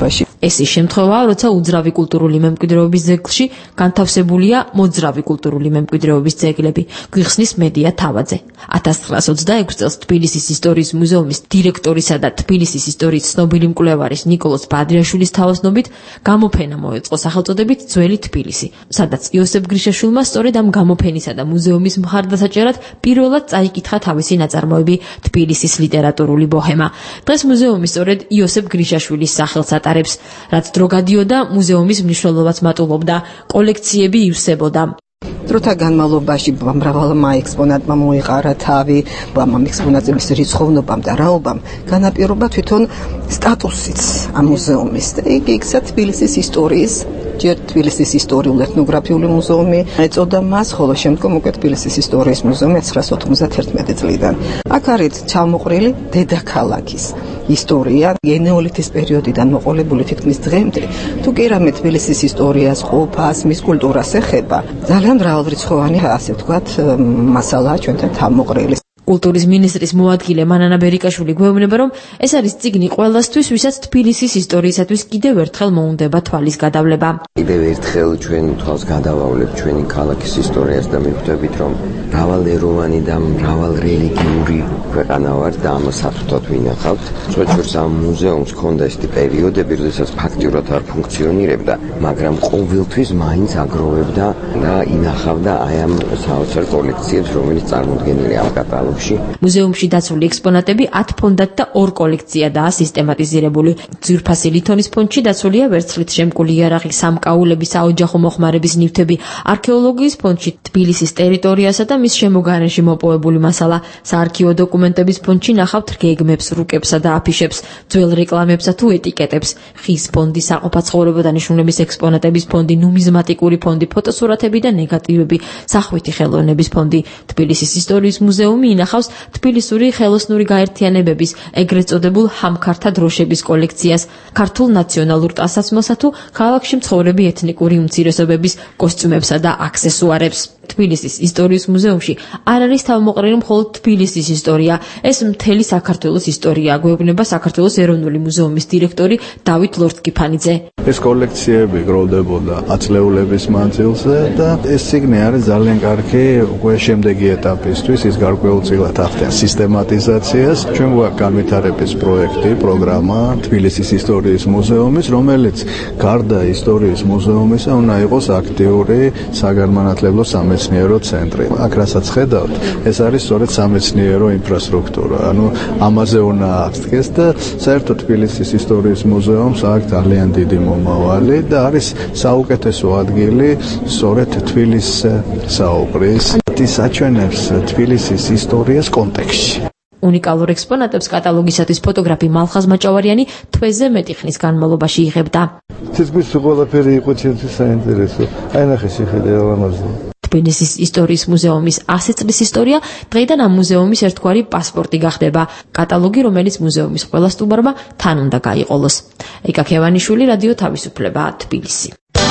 ეს ის შემთხვევაა, როცა უძრავი კულტურული მემკვიდრეობის ძეგლში განთავსებულია მოძრავი კულტურული მემკვიდრეობის ძეგლები, გვიხსნის მედია თავაძე. ათას ცხრაას ოცდაექვსი წელს თბილისის ისტორიის მუზეუმის დირექტორისა და თბილისის ისტორიის ცნობილი მკვლევარის ნიკოლოზ ბადრიაშვილის თაოსნობით გამოფენა მოეწყო სახელწოდებით ძველი თბილისი, სადაც იოსებ გრიშაშვილმა სწორედ ამ გამოფენისა და მუზეუმის მხარდასაჭერად პირველად წაიკითხა თავისი ნაწარმოები თბილისის ლიტერატურული ბოჰემა. დღეს მუზეუმი სწორედ იოსებ გრიშაშვილის სახელს ატარებს. რაც დრო გადიოდა, მუზეუმის მნიშვნელობაც მატულობდა, კოლექციები ივსებოდა. დროთა განმავლობაში მრავალმა ექსპონატმა მოიყარა თავი, ამ ექსპონატების რიცხოვნობამ და რაობამ განაპირობა თვითონ სტატუსიც ამ მუზეუმის. იგი იქცა თბილისის ისტორიის, ჯერ თბილისის ისტორიულ-ეთნოგრაფიული მუზეუმი ეწოდა მას, ხოლო შემდგომ უკვე თბილისის ისტორიის მუზეუმი ათას ცხრაას ოთხმოცდაერთმეტი წლიდან. აქ არის ჩამოყრილი დედაქალაქის ისტორია, ენეოლითის პერიოდიდან მოყოლებული თითქმის დღემდე. თუ კი რამე თბილისის ისტორიას, ყოფას, მის კულტურას ეხება, ძალიან მრავალრიცხოვანი, ასე ვთქვათ, მასალაა ჩვენთან თავმოყრილი. კულტურის მინისტრის მოადგილე მანანა ბერიკაშვილი გვეუბნება, რომ ეს არის წიგნი ყველასთვის, ვისაც თბილისის ისტორიისათვის კიდევ ერთხელ მოუნდება თვალის გადავლება. კიდევ ერთხელ ჩვენ თვალს გადავავლებთ ჩვენი ქალაქის ისტორიას და მივხვდებით, რომ მრავალეროვანი და მრავალრელიგიური ქვეყანა ვართ და ამას საფრთხოდ ვინახავთ. სწორედ ამ მუზეუმს ჰქონდა ეს პერიოდები, როდესაც ფაქტიურად არ ფუნქციონირებდა, მაგრამ ყოველთვის მაინც აგროვებდა და ინახავდა აი ამ საოცარ კოლექციებს, რომელიც წარმოდგენილია ამ კატალოგში. მუზეუმში დაცული ექსპონატები ათ ფონდად და ორ კოლექციადაა სისტემატიზირებული. ძვირფასი ლითონის ფონდში დაცულია ვერცხლით შემკული იარაღი, სამკაულები, საოჯახო მოხმარების ნივთები, არქეოლოგიის ფონდში თბილისის ტერიტორიასა და მის შემოგარენში მოპოვებული მასალა, საარქივო დოკუმენტების ფონდში ნახავთ გეგმებს, რუკებსა და აფიშებს, ძველ რეკლამებსა თუ ეტიკეტებს, ხის ფონდი, საყოფაცხოვრებო დანიშნულების ექსპონატების ფონდი, ნუმიზმატიკური ფონდი, ფოტოსურათები და ნეგატივები, სახვითი ხელოვნების ფონდი. თბილისის ისტორიის მუზეუმი ინახავს თბილისური ხელოსნური გაერთიანებების, ეგრეთ წოდებულ ჰამქართა დროშების კოლექციას, ქართულ ნაციონალურ ტანსაცმელსა თუ ქალაქში მცხოვრები ეთნიკური უმცირესობების კოსტიუმებსა და აქსესუარებს. თბილისის ისტორიის მუზეუმში არ არის თავმოყრილი მხოლოდ თბილისის ისტორია, ეს მთელი საქართველოს ისტორია, გვეუბნება საქართველოს ეროვნული მუზეუმის დირექტორი დავით ლორთქიფანიძე. ეს კოლექციები გროვდებოდა ათწლეულების მანძილზე და ეს ციგნი არის ძალიან კარგი უკვე შემდეგი ეტაპისთვის, ის გარკვეულწილად ახდენს სისტემატიზაციას. ჩვენ გვაქვს განვითარების პროექტი, პროგრამა თბილისის ისტორიის მუზეუმის, რომელიც გარდა ისტორიის მუზეუმისა უნდა იყოს აქტიური საგანმანათლებლო სამეცნიერო ცენტრი. აქ რასაც ხედავთ, ეს არის სწორედ სამეცნიერო ინფრასტრუქტურა. ანუ ამაზე უნდა აღდგეს და საერთოდ თბილისის ისტორიის მუზეუმს აქვს ძალიან დიდი მომავალი და არის საუკეთესო ადგილი სწორედ თბილისს საუბრის. ის აჩვენებს თბილისის ისტორიას კონტექსტში. უნიკალურ ექსპონატებს კატალოგისათვის ფოტოგრაფი მალხაზ მაჭავარიანი თვეზე მეტი ხნის განმავლობაში იღებდა. თითქმის ყველაფერი იყო ჩემთვის საინტერესო. აი ნახე შეხედე ამაზე. თბილისის ისტორიის მუზეუმის ასი წლის ისტორია დღეიდან ამ მუზეუმის ერთგვარი პასპორტი გახდება, კატალოგი, რომელიც მუზეუმის ყველა სტუმარმა თან უნდა გაიყოლოს. ეკა ქევანიშვილი, რადიო თავისუფლება, თბილისი.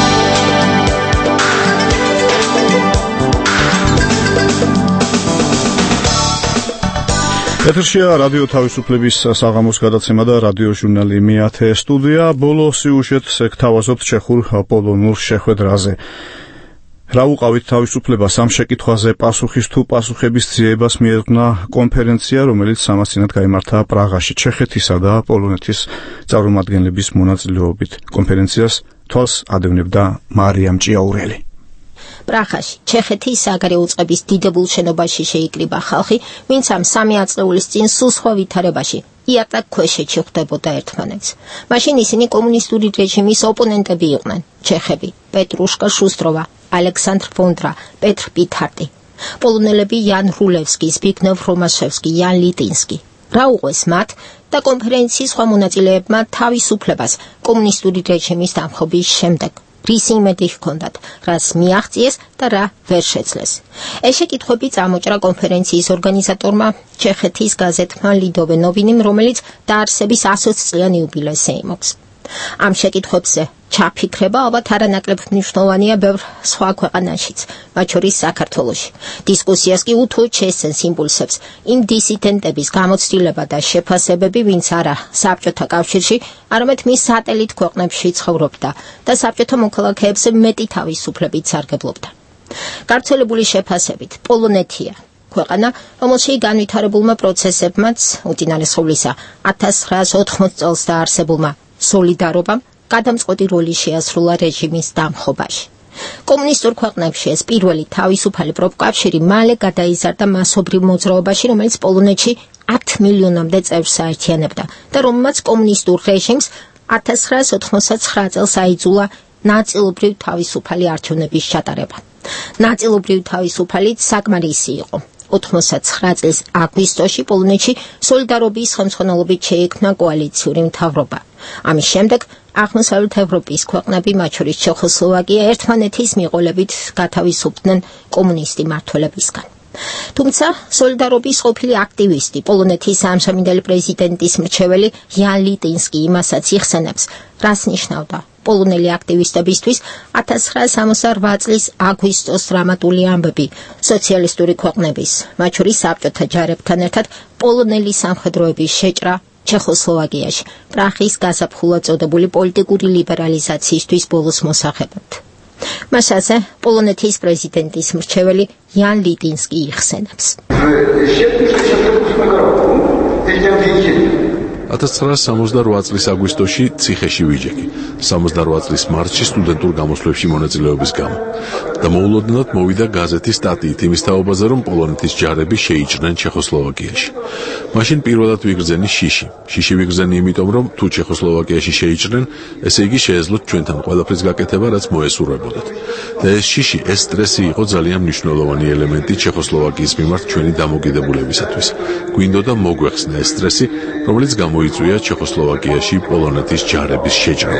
ეთერშია რადიო თავისუფლების საღამოს გადაცემა და რადიო ჟურნალი მეათე სტუდია. ბოლო სიუჟეტს გთავაზობთ ჩეხურ პოლონურ შეხვედრაზე. რა უყავით თავისუფლებას ამ შეკითხვაზე პასუხის თუ პასუხების ძიებას მიეძღვნა კონფერენცია, რომელიც სამასწინად გაიმართა პრაღაში ჩეხეთისა და პოლონეთის წარმომადგენლების მონაწილეობით. კონფერენციას თვალს ადევნებდა მარიამ ჭიაურელი. პრაღაში, ჩეხეთის საგარეო უწყების დიდებულ შენობაში შეიკრიბა ხალხი, ვინც ამ სამი აწლეულის წინ სულ სხვა ვითარებაში იატაკ ქვეშეთში ხვდებოდა ერთმანეთს. მაშინ ისინი კომუნისტური რეჟიმის ოპონენტები იყვნენ: ჩეხები, პეტრუშკა შუსტროვა, ალექსანდრ ვონდრა, პეტრ პითარდი. პოლონელები იან რულევსკი, ზბიგნევ რომაშევსკი, იან ლიტინსკი. რა უყვეს მათ და კონფერენციის სხვა მონაწილეებმა თავისუფლებას კომუნისტური რეჟიმის დამხობის შემდეგ? რის იმედი ჰქონდათ, რაც მიაღწიეს და რა ვერ შეძლეს. ეს შეკითხვები წამოჭრა კონფერენციის ორგანიზატორმა, ჩეხეთის გაზეთმა ლიდოვე ნოვინიმ, რომელიც დაარსების ასოცწლიან იუბილეს ეიმობს. ამ შეკითხვებზე ჩაფიქრება ალბათ არანაკლებ მნიშვნელოვანია ბევრ სხვა ქვეყანაშიც, მათ შორის საქართველოში. დისკუსიას კი უთუოდ შეესწენს იმპულსებს იმ დისიდენტების გამოცდილება და შეფასებები, ვინც არა საბჭოთა კავშირში, არამედ მის სატელიტ ქვეყნებში ცხოვრობდა და საბჭოთა მოქალაქეებს მეტი თავისუფლებით სარგებლობდა. გავრცელებული შეფასებით, პოლონეთია ქვეყანა, რომელშიც განვითარებულმა პროცესებმაც უწინარესობლისა ათას ცხრაას ოთხმოცი წელს დაარსებულმა სოლიდარობამ გადამწყვეტი როლი შეასრულა რეჟიმის დამხობაში. კომუნისტურ ქვეყნებში ეს პირველი თავისუფალი პროფკავშირი მალე გადაიზარდა მასობრივ მოძრაობაში, რომელიც პოლონეთში ათ მილიონამდე წევრს აერთიანებდა და რომელმაც კომუნისტურ რეჟიმს ათას ცხრაას ოთხმოცდაცხრა წელს აიძულა ნაწილობრივ თავისუფალი არჩევნების ჩატარება. ნაწილობრივ თავისუფალიც საკმარისი იყო. ოთხმოცდაცხრა წლის აგვისტოში პოლონეთში სოლიდარობის ხელმძღვანელობით შეიქმნა კოალიციური მთავრობა. ამის შემდეგ აღმოსავლეთ ევროპის ქვეყნები, მათ შორის ჩეხოსლოვაკია, ერთმანეთის მიყოლებით გათავისუფლდნენ კომუნისტი მმართველებისგან. თუმცა სოლიდარობის ყოფილი აქტივისტი, პოლონეთის ამჟამინდელი პრეზიდენტის მრჩეველი იან ლიტინსკი იმასაც იხსენებს, რას ნიშნავდა პოლონელი აქტივისტებისთვის ათას ცხრაას სამოცდაორვა წლის აგვისტოს დრამატული ამბები სოციალისტური ქვეყნების, მათ შორის საბჭოთა ჯარებთან ერთად პოლონელი სამხედროების შეჭრა ჩეხოსლოვაკიაში, პრაღის გაზაფხულად წოდებული პოლიტიკური ლიბერალიზაციისთვის ბოლოს მოსახებად. მასაზე პოლონეთის პრეზიდენტის მრჩეველი იან ლიტინსკი იხსენებს. ათას ცხრაას სამოცდაორვა წლის აგვისტოში ციხეში ვიჯექი, სამოცდაორვა წლის მარტში სტუდენტურ გამოსვლებში მონაწილეობის გამო. და მოულოდნელად მოვიდა გაზეთის სტატიით იმის თაობაზე, რომ პოლონეთის ჯარები შეიჭრნენ ჩეხოსლოვაკიაში. მაშინ პირველად ვიგრძენი შიში. შიში ვიგრძენი იმიტომ, რომ თუ ჩეხოსლოვაკიაში შეიჭრნენ, ესე იგი შეეძლოთ ჩვენთან ყველაფრის გაკეთება, რაც მოესურვებოდათ. და ეს შიში, ეს სტრესი იყო ძალიან მნიშვნელოვანი ელემენტი ჩეხოსლოვაკიის მიმართ ჩვენი დამოკიდებულებისათვის. გვინდოდა მოგვეხსნა ეს სტრესი, რომელიც გამოიწვია ჩეხოსლოვაკიაში პოლონეთის ჯარების შეჭრამ.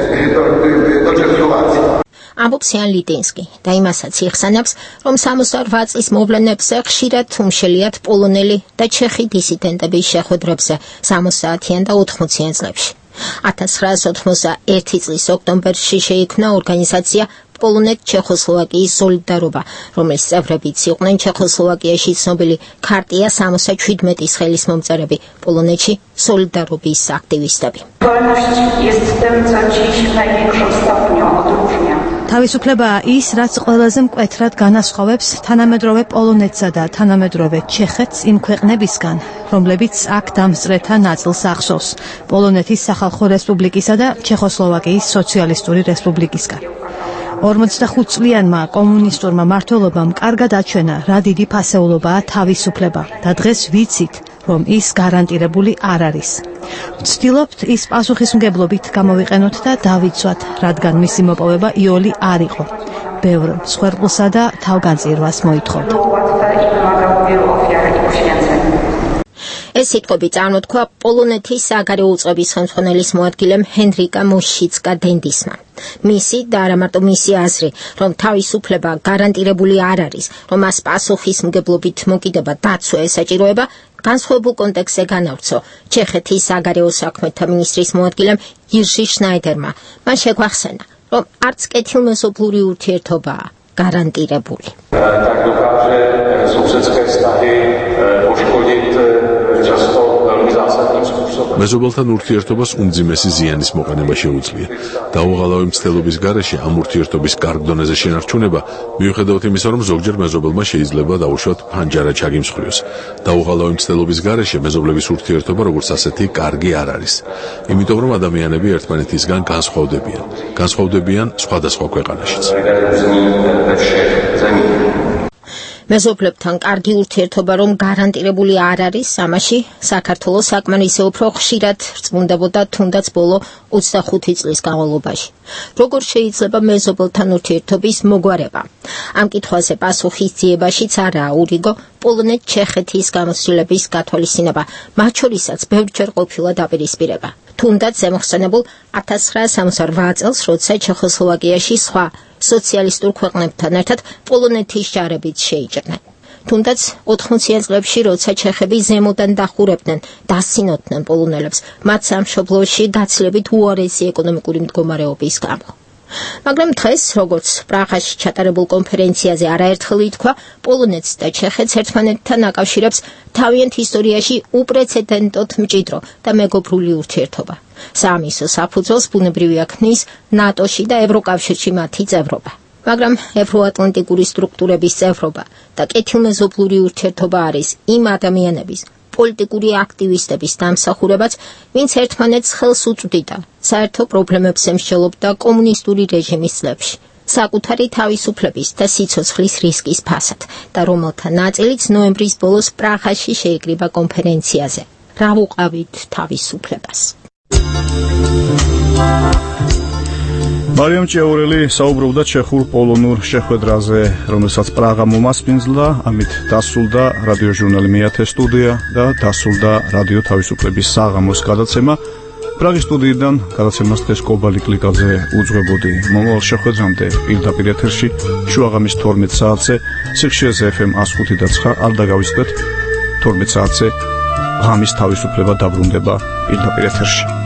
ამბობს იან ლიტინსკი და იმასაც იხსენებს, რომ სამოცდაორვა წლის მოვლენებზე ხშირად უმშელიათ პოლონელი და ჩეხი დისიდენტების შეხვედრებზე სამოცდაათიან და ოთხმოციან წლებში. ათას ცხრაას ოთხმოცდაერთი წლის ოქტომბერში შეიქმნა ორგანიზაცია პოლონეთ-ჩეხოსლოვაკიის სოლიდარობა, რომლის წევრებიც იყვნენ ჩეხოსლოვაკიაში ცნობილი ქარტია სამოცდაჩვიდმეტის ხელისმომწერები, პოლონეთში სოლიდარობის აქტივისტები. თავისუფლებაა ის, რაც ყველაზე მკვეთრად განასხვავებს თანამედროვე პოლონეთსა და თანამედროვე ჩეხეთს იმ ქვეყნებისგან, რომლებიც აქ დამსწრეთა ნაწილს ახსოვს, პოლონეთის სახალხო რესპუბლიკისა და ჩეხოსლოვაკიის სოციალისტური რესპუბლიკისგან. ორმოცდახუთ წლიანმა კომუნისტურმა მმართველობამ კარგად აჩვენა, რა დიდი ფასეულობაა თავისუფლება და დღეს ვიცით, რომ ის გარანტირებული არ არის. ვცდილობთ ის პასუხისმგებლობით გამოვიყენოთ და დავიცვათ, რადგან მისი მოპოვება იოლი არ იყო. ბევრ მსხვერპლსა და თავგანწირვას მოითხოვდა. ეს სიტყვები წარმოთქვა პოლონეთის საგარეო უწყების ხელმძღვანელის მოადგილემ ჰენრიკა მოშიცკა დენდისმა. მისი და არა მარტო მისი აზრი, რომ თავისუფლება გარანტირებული არ არის, რომ მას პასუხისმგებლობით მოკიდება დაცვა ესაჭიროება, განსხვავებულ კონტექსტზე განავრცო ჩეხეთის საგარეო საქმეთა მინისტრის მოადგილემ ირჟი შნაიდერმა. მან შეგვახსენა, რომ არც კეთილმეზობლური ურთიერთობაა გარანტირებული. მეზობელთან ურთიერთობას უმძიმესი ზიანის მოყენება შეუძლია. დაუღალავი მცდელობის გარეშე ამ ურთიერთობის კარგ დონეზე შენარჩუნება, მიუხედავად იმისა, რომ ზოგჯერ მეზობელმა შეიძლება დაუშვათ ფანჯარა ჩაგიმსხვრიოს. დაუღალავი მცდელობის გარეშე მეზობლების ურთიერთობა როგორც ასეთი კარგი არ არის. იმიტომ რომ ადამიანები ერთმანეთისგან განსხვავდებიან. განსხვავდებიან სხვადასხვა ქვეყანაშიც. მეზობლებთან კარგი ურთიერთობა რომ გარანტირებული არ არის, ამაში საქართველოს საკმარისე უფრო ხშირად რწმუნდებოდა თუნდაც ბოლო ოცდახუთი წლის განმავლობაში. როგორ შეიძლება მეზობელთან ურთიერთობის მოგვარება? ამ კითხვაზე პასუხის ძიებაშიც არაა ურიგო პოლონეთ-ჩეხეთის გამოცდილების გათვალისწინება, მათ შორისაც ბევრჯერ ყოფილა დაპირისპირება. თუნდაც ზემოხსენებულ ათას ცხრაას სამოცდაორვა წელს, როცა ჩეხოსლოვაკიაში სხვა სოციალისტურ ქვეყნებთან ერთად პოლონეთის ჯარებიც შეიჭრნენ. თუნდაც ოთხმოციან წლებში, როცა ჩეხები ზემოდან დახურებდნენ, დასინოდნენ პოლონელებს, მათ სამშობლოში გაცილებით უარესი ეკონომიკური მდგომარეობის გამო. მაგრამ დღეს, როგორც პრაღაში ჩატარებულ კონფერენციაზე არაერთხელ ითქვა, პოლონეთს და ჩეხეთს ერთმანეთთან აკავშირებს თავიანთ ისტორიაში უპრეცედენტოდ მჭიდრო და მეგობრული ურთიერთობა. საამისო საფუძველს ბუნებრივია ქმნის ნატოში და ევროკავშირში მათი წევრობა. მაგრამ ევროატლანტიკური სტრუქტურების წევრობა და კეთილმეზობლური ურთიერთობა არის იმ ადამიანების, პოლიტიკური აქტივისტების დამსახურებაც, ვინც ერთმანეთს ხელს უწვდიდა საერთო პრობლემებს ემსჯელობდა კომუნისტური რეჟიმის წლებში, საკუთარი თავისუფლების და სიცოცხლის რისკის ფასად და რომელთა ნაწილიც ნოემბრის ბოლოს პრაღაში შეიკრიბა კონფერენციაზე. რა ვუყავით თავისუფლებას? მარიამ ჭიაურელი საუბრობდა ჩეხურ-პოლონურ შეხვედრაზე, რომელსაც პრაღა მომასპინძლა, ამით დასრულდა რადიოჟურნალი მეათე სტუდია და დასრულდა რადიო თავისუფლების საღამოს გადაცემა. პრაღის სტუდიიდან გადაცემას დღეს კობალი კლიკაძე უძღვებოდი. მომავალ შეხვედრამდე პირდაპირ ეთერში შუაღამის თორმეტ საათზე სიხშირეზე ეფ ემ εκατო ხუთი და ცხრა არ დაგავიწყდეთ. თორმეტ საათზე ღამის თავისუფლება დაბრუნდება პირდაპირ ეთერში.